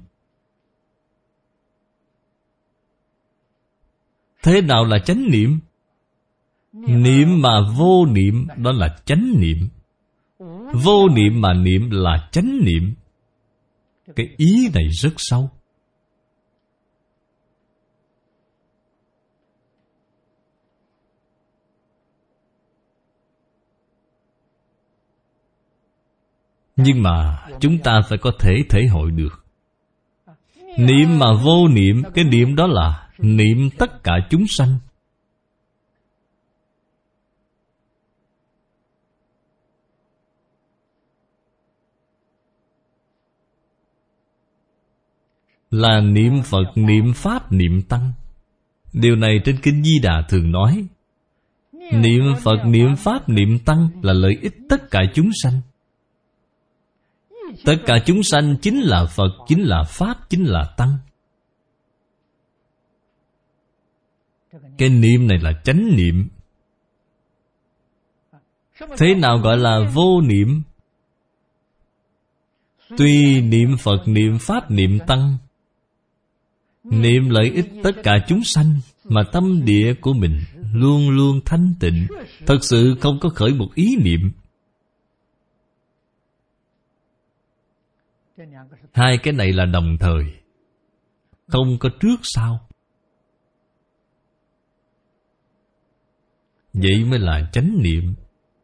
Thế nào là chánh niệm? Niệm mà vô niệm, đó là chánh niệm. Vô niệm mà niệm là chánh niệm. Cái ý này rất sâu. Nhưng mà chúng ta phải có thể thể hội được. Niệm mà vô niệm, cái niệm đó là niệm tất cả chúng sanh. Là niệm Phật, niệm Pháp, niệm Tăng. Điều này trên Kinh Di Đà thường nói. Niệm Phật, niệm Pháp, niệm Tăng là lợi ích tất cả chúng sanh. Tất cả chúng sanh chính là Phật, chính là Pháp, chính là Tăng. Cái niệm này là chánh niệm. Thế nào gọi là vô niệm? Tuy niệm Phật, niệm Pháp, niệm Tăng, niệm lợi ích tất cả chúng sanh, mà tâm địa của mình luôn luôn thanh tịnh, thật sự không có khởi một ý niệm. Hai cái này là đồng thời, không có trước sau. Vậy mới là chánh niệm.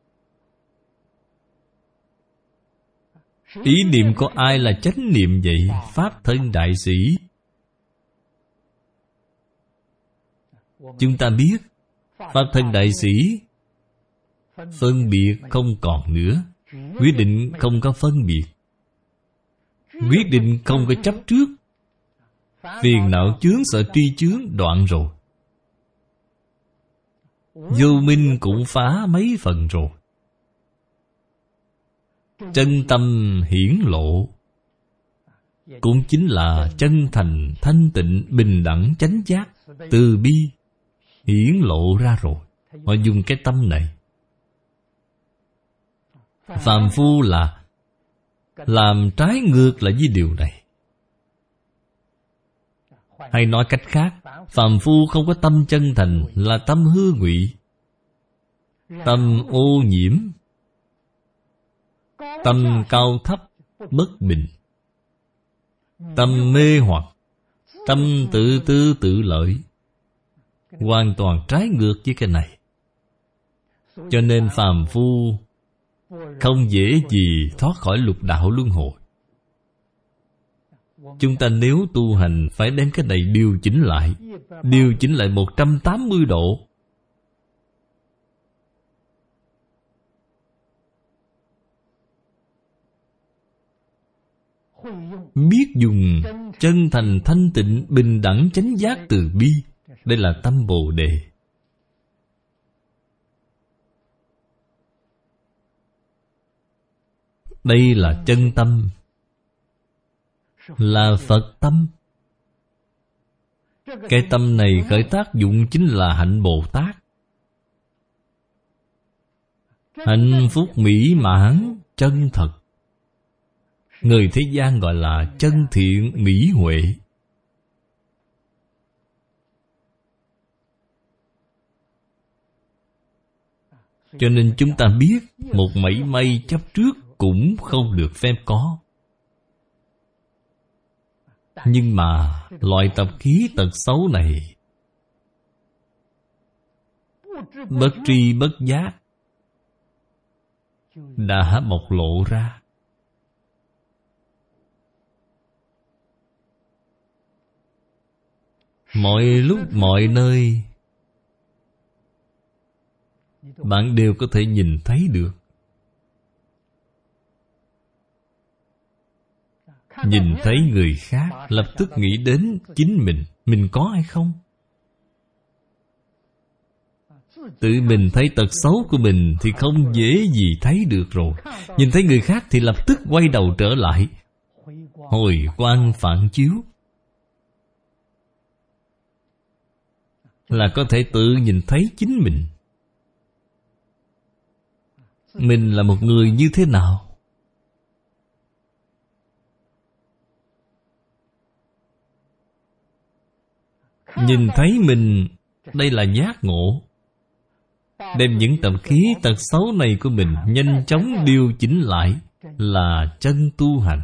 Ý niệm của ai là chánh niệm vậy? Pháp thân đại sĩ. Chúng ta biết Pháp thân đại sĩ phân biệt không còn nữa, quyết định không có phân biệt, quyết định không có chấp trước. Phiền não chướng sợ tri chướng đoạn rồi, vô minh cũng phá mấy phần rồi. Chân tâm hiển lộ, cũng chính là chân thành, thanh tịnh, bình đẳng, chánh giác, từ bi hiển lộ ra rồi. Họ dùng cái tâm này. Phàm phu là làm trái ngược lại với điều này. Hay nói cách khác, phàm phu không có tâm chân thành, là tâm hư ngụy, tâm ô nhiễm, tâm cao thấp bất bình, tâm mê hoặc, tâm tự tư tự lợi, hoàn toàn trái ngược với cái này. Cho nên phàm phu không dễ gì thoát khỏi lục đạo luân hồi. Chúng ta nếu tu hành phải đem cái này điều chỉnh lại, điều chỉnh lại một trăm tám mươi độ. Biết dùng chân thành thanh tịnh, bình đẳng, chánh giác, từ bi. Đây là tâm Bồ Đề. Đây là chân tâm, là Phật tâm. Cái tâm này khởi tác dụng chính là hạnh Bồ Tát. Hạnh phúc mỹ mãn, chân thật. Người thế gian gọi là chân thiện mỹ huệ. Cho nên chúng ta biết một mảy may chấp trước cũng không được phép có. Nhưng mà loại tập khí tật xấu này bất tri bất giác đã bộc lộ ra. Mọi lúc mọi nơi bạn đều có thể nhìn thấy được. Nhìn thấy người khác, lập tức nghĩ đến chính mình. Mình có hay không? Tự mình thấy tật xấu của mình thì không dễ gì thấy được rồi. Nhìn thấy người khác thì lập tức quay đầu trở lại, hồi quang phản chiếu, là có thể tự nhìn thấy chính mình. Mình là một người như thế nào? Nhìn thấy mình, đây là giác ngộ. Đem những tập khí tật xấu này của mình nhanh chóng điều chỉnh lại là chân tu hành.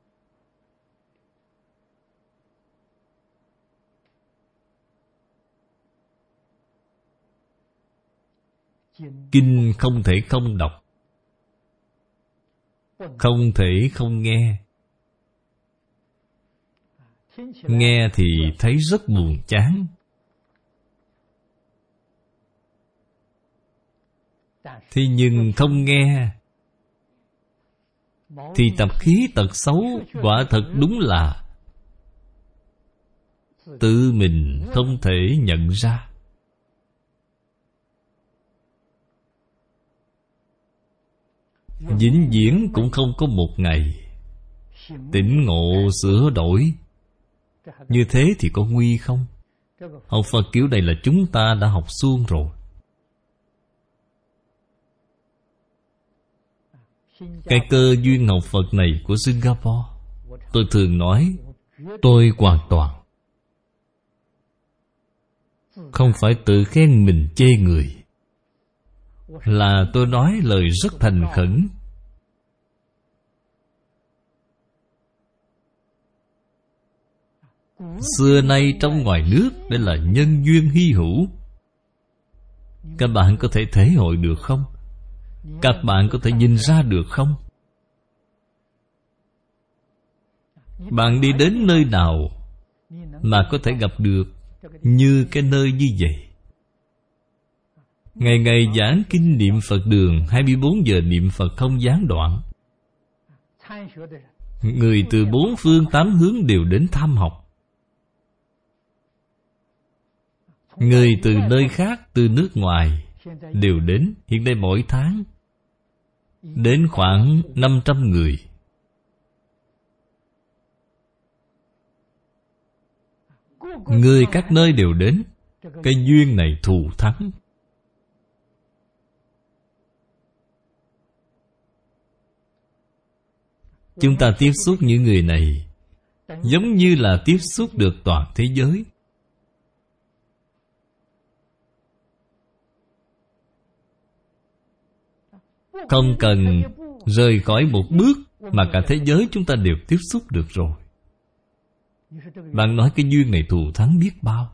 Kinh không thể không đọc, không thể không nghe. Nghe thì thấy rất buồn chán, thế nhưng không nghe thì tập khí tật xấu quả thật đúng là tự mình không thể nhận ra. Vĩnh viễn cũng không có một ngày tỉnh ngộ sửa đổi. Như thế thì có nguy không? Học Phật kiểu này là chúng ta đã học suông rồi. Cái cơ duyên học Phật này của Singapore, tôi thường nói, tôi hoàn toàn Không phải tự khen mình chê người, là tôi nói lời rất thành khẩn. Xưa nay trong ngoài nước, đây là nhân duyên hy hữu. Các bạn có thể thể hội được không? Các bạn có thể nhìn ra được không? Bạn đi đến nơi nào mà có thể gặp được như cái nơi như vậy? Ngày ngày giảng kinh niệm Phật đường, hai mươi bốn giờ niệm Phật không gián đoạn. Người từ bốn phương tám hướng đều đến tham học. Người từ nơi khác, từ nước ngoài đều đến. Hiện nay mỗi tháng đến khoảng năm trăm người. Người các nơi đều đến. Cái duyên này thù thắng. Chúng ta tiếp xúc những người này giống như là tiếp xúc được toàn thế giới. Không cần rời khỏi một bước mà cả thế giới chúng ta đều tiếp xúc được rồi. Bạn nói cái duyên này thù thắng biết bao.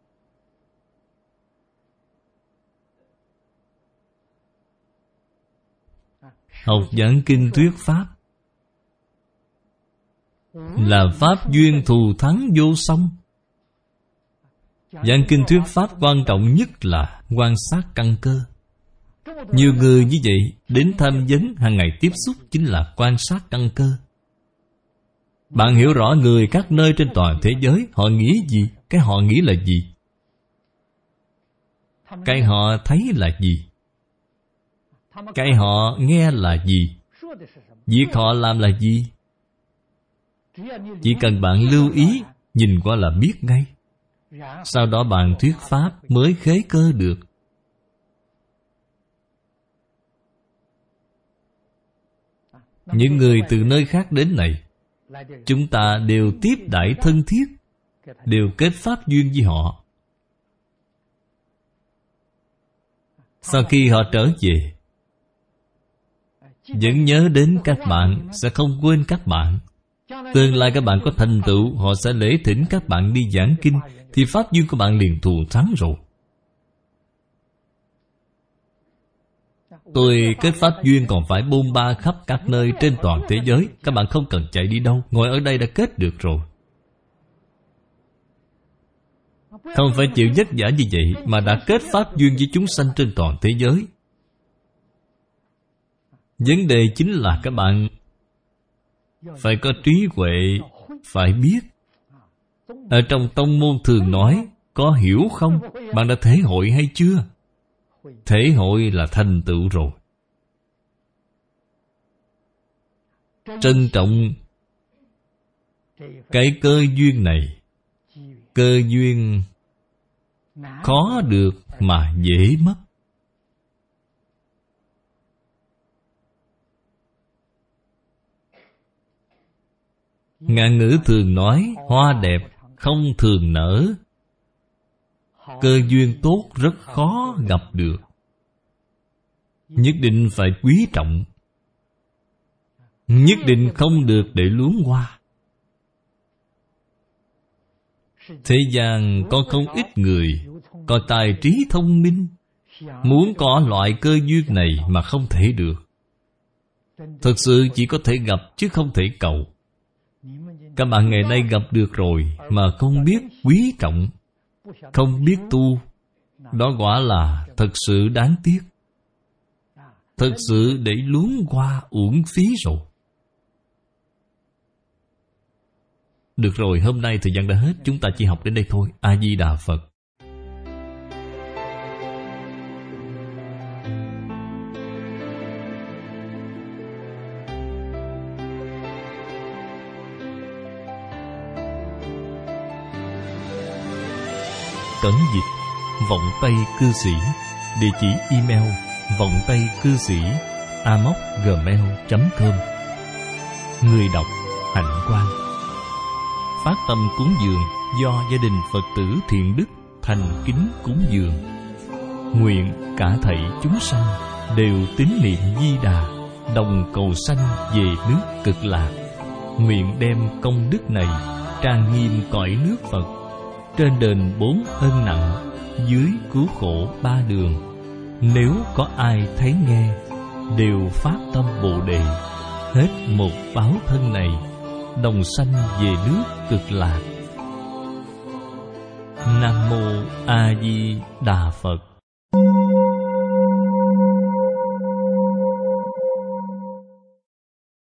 Học giảng kinh thuyết pháp là pháp duyên thù thắng vô song. Giảng kinh thuyết pháp quan trọng nhất là quan sát căn cơ. Nhiều người như vậy đến tham vấn hàng ngày tiếp xúc chính là quan sát căn cơ. Bạn hiểu rõ người các nơi trên toàn thế giới họ nghĩ gì, cái họ nghĩ là gì, cái họ thấy là gì, cái họ nghe là gì, việc họ làm là gì. Chỉ cần bạn lưu ý, nhìn qua là biết ngay. Sau đó bạn thuyết pháp mới khế cơ được. Những người từ nơi khác đến này, chúng ta đều tiếp đãi thân thiết, đều kết pháp duyên với họ. Sau khi họ trở về, vẫn nhớ đến các bạn, sẽ không quên các bạn. Tương lai các bạn có thành tựu, họ sẽ lễ thỉnh các bạn đi giảng kinh, thì pháp duyên của bạn liền thù thắng rồi. Tôi kết pháp duyên còn phải bôn ba khắp các nơi trên toàn thế giới. Các bạn không cần chạy đi đâu, ngồi ở đây đã kết được rồi. Không phải chịu vất vả như vậy mà đã kết pháp duyên với chúng sanh trên toàn thế giới. Vấn đề chính là các bạn phải có trí huệ, phải biết. Ở trong tông môn thường nói, có hiểu không? Bạn đã thể hội hay chưa? Thể hội là thành tựu rồi. Trân trọng cái cơ duyên này. Cơ duyên khó được mà dễ mất. Ngạn ngữ thường nói, hoa đẹp không thường nở. Cơ duyên tốt rất khó gặp được. Nhất định phải quý trọng. Nhất định không được để luống qua. Thế gian có không ít người có tài trí thông minh, muốn có loại cơ duyên này mà không thể được. Thực sự chỉ có thể gặp chứ không thể cầu. Các bạn ngày nay gặp được rồi mà không biết quý trọng, không biết tu, đó quả là thật sự đáng tiếc. Thật sự để luống qua uổng phí rồi. Được rồi, hôm nay thời gian đã hết, chúng ta chỉ học đến đây thôi. A Di Đà Phật. Cẩn dịch Vọng Tây Cư Sĩ. Địa chỉ email vọng tây cư sĩ a m o c gmail chấm com. Người đọc Hạnh Quang. Phát tâm cúng dường do gia đình Phật tử Thiện Đức thành kính cúng dường. Nguyện cả thảy chúng sanh đều tín niệm Di Đà, đồng cầu sanh về nước Cực Lạc. Nguyện đem công đức này trang nghiêm cõi nước Phật, trên đền bốn ân nặng, dưới cứu khổ ba đường. Nếu có ai thấy nghe, đều phát tâm Bồ Đề, hết một báo thân này, đồng sanh về nước Cực Lạc. Nam Mô A Di Đà Phật.